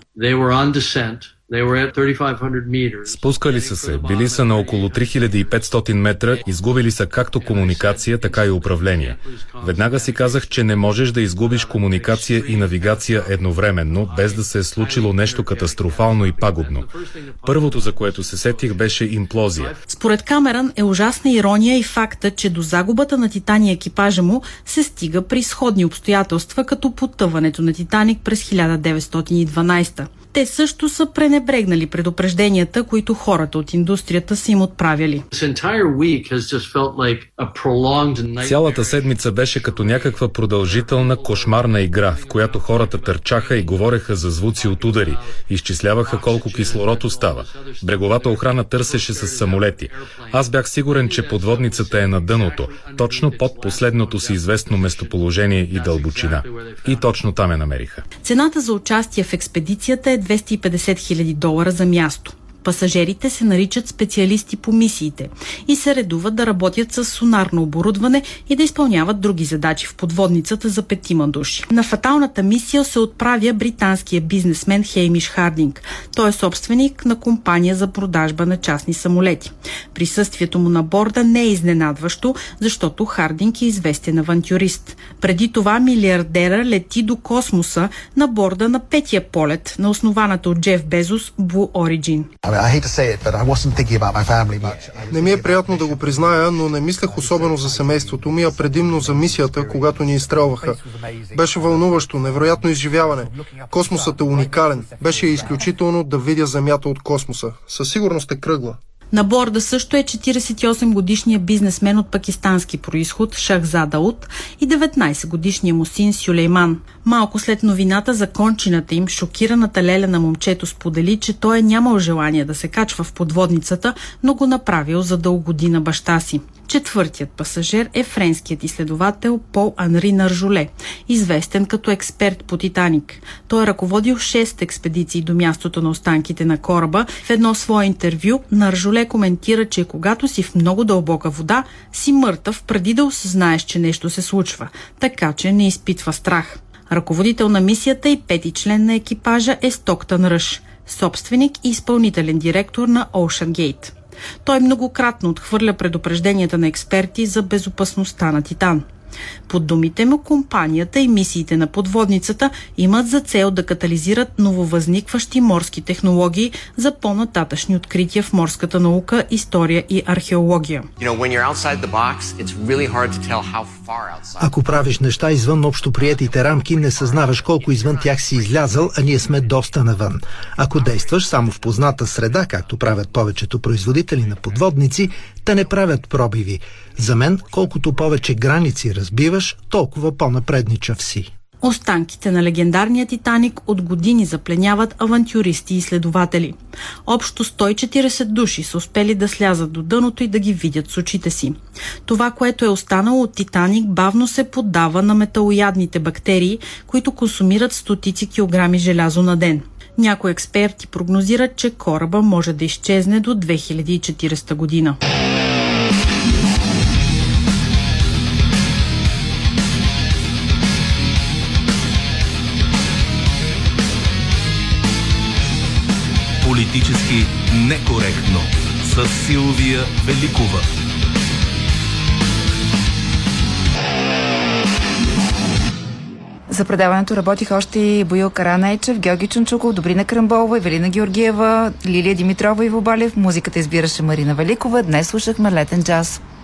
Speaker 19: Спускали са се, били са на около 3500 метра, изгубили са както комуникация, така и управление. Веднага си казах, че не можеш да изгубиш комуникация и навигация едновременно, без да се е случило нещо катастрофално и пагубно. Първото, за което се сетих, беше имплозия.
Speaker 13: Според Камерън е ужасна ирония и факта, че до загубата на Титан и екипажа му се стига при сходни обстоятелства, като потъването на Титаник през 1912. Те също са пренебрегнали предупрежденията, които хората от индустрията са им отправили.
Speaker 19: Цялата седмица беше като някаква продължителна кошмарна игра, в която хората търчаха и говореха за звуци от удари, изчисляваха колко кислород остава. Бреговата охрана търсеше с самолети. Аз бях сигурен, че подводницата е на дъното, точно под последното си известно местоположение и дълбочина. И точно там я намериха.
Speaker 13: Цената за участие в експедицията е $250 000 за място. Пасажерите се наричат специалисти по мисиите и се редуват да работят с сонарно оборудване и да изпълняват други задачи в подводницата за 5 души. На фаталната мисия се отправя британския бизнесмен Хеймиш Хардинг. Той е собственик на компания за продажба на частни самолети. Присъствието му на борда не е изненадващо, защото Хардинг е известен авантюрист. Преди това милиардера лети до космоса на борда на 5-я полет на основаната от Джеф Безос Blue Origin.
Speaker 20: Не ми е приятно да го призная, но не мислех особено за семейството ми, а предимно за мисията, когато ни изстрелваха. Беше вълнуващо, невероятно изживяване. Космосът е уникален. Беше изключително да видя Земята от космоса. Със сигурност е кръгла.
Speaker 13: На борда също е 48-годишният бизнесмен от пакистански происход Шахзад Дауд и 19-годишният му син Сюлейман. Малко след новината за кончината им, шокираната леля на момчето сподели, че той е нямал желание да се качва в подводницата, но го направил, за да угоди на баща си. Четвъртият пасажер е френският изследовател Пол Анри Наржоле, известен като експерт по Титаник. Той е ръководил 6 експедиции до мястото на останките на кораба. В едно свое интервю Наржоле коментира, че когато си в много дълбока вода, си мъртъв преди да осъзнаеш, че нещо се случва, така че не изпитва страх. Ръководител на мисията и 5-ти член на екипажа е Стоктън Ръш. собственик и изпълнителен директор на OceanGate. Той многократно отхвърля предупрежденията на експерти за безопасността на Титан. Под думите му, компанията и мисиите на подводницата имат за цел да катализират нововъзникващи морски технологии за по-нататъчни открития в морската наука, история и археология.
Speaker 21: Ако правиш неща извън общоприетите рамки, не съзнаваш колко извън тях си излязъл, а ние сме доста навън. Ако действаш само в позната среда, както правят повечето производители на подводници, те не правят пробиви. За мен, колкото повече граници разбиваш, толкова по-напредничав си.
Speaker 13: Останките на легендарния Титаник от години запленяват авантюристи и изследователи. Общо 140 души са успели да слязат до дъното и да ги видят с очите си. Това, което е останало от Титаник, бавно се поддава на металоядните бактерии, които консумират стотици килограми желязо на ден. Някои експерти прогнозират, че кораба може да изчезне до 2040 година.
Speaker 1: Политически некоректно с Силвия Великова.
Speaker 2: За предаването работиха още и Боил Каранайчев, Георги Чунчуков, Добрина Крамболова, Евелина Георгиева, Лилия Димитрова и Вобалев. Музиката избираше Марина Великова. Днес слушахме летен джаз.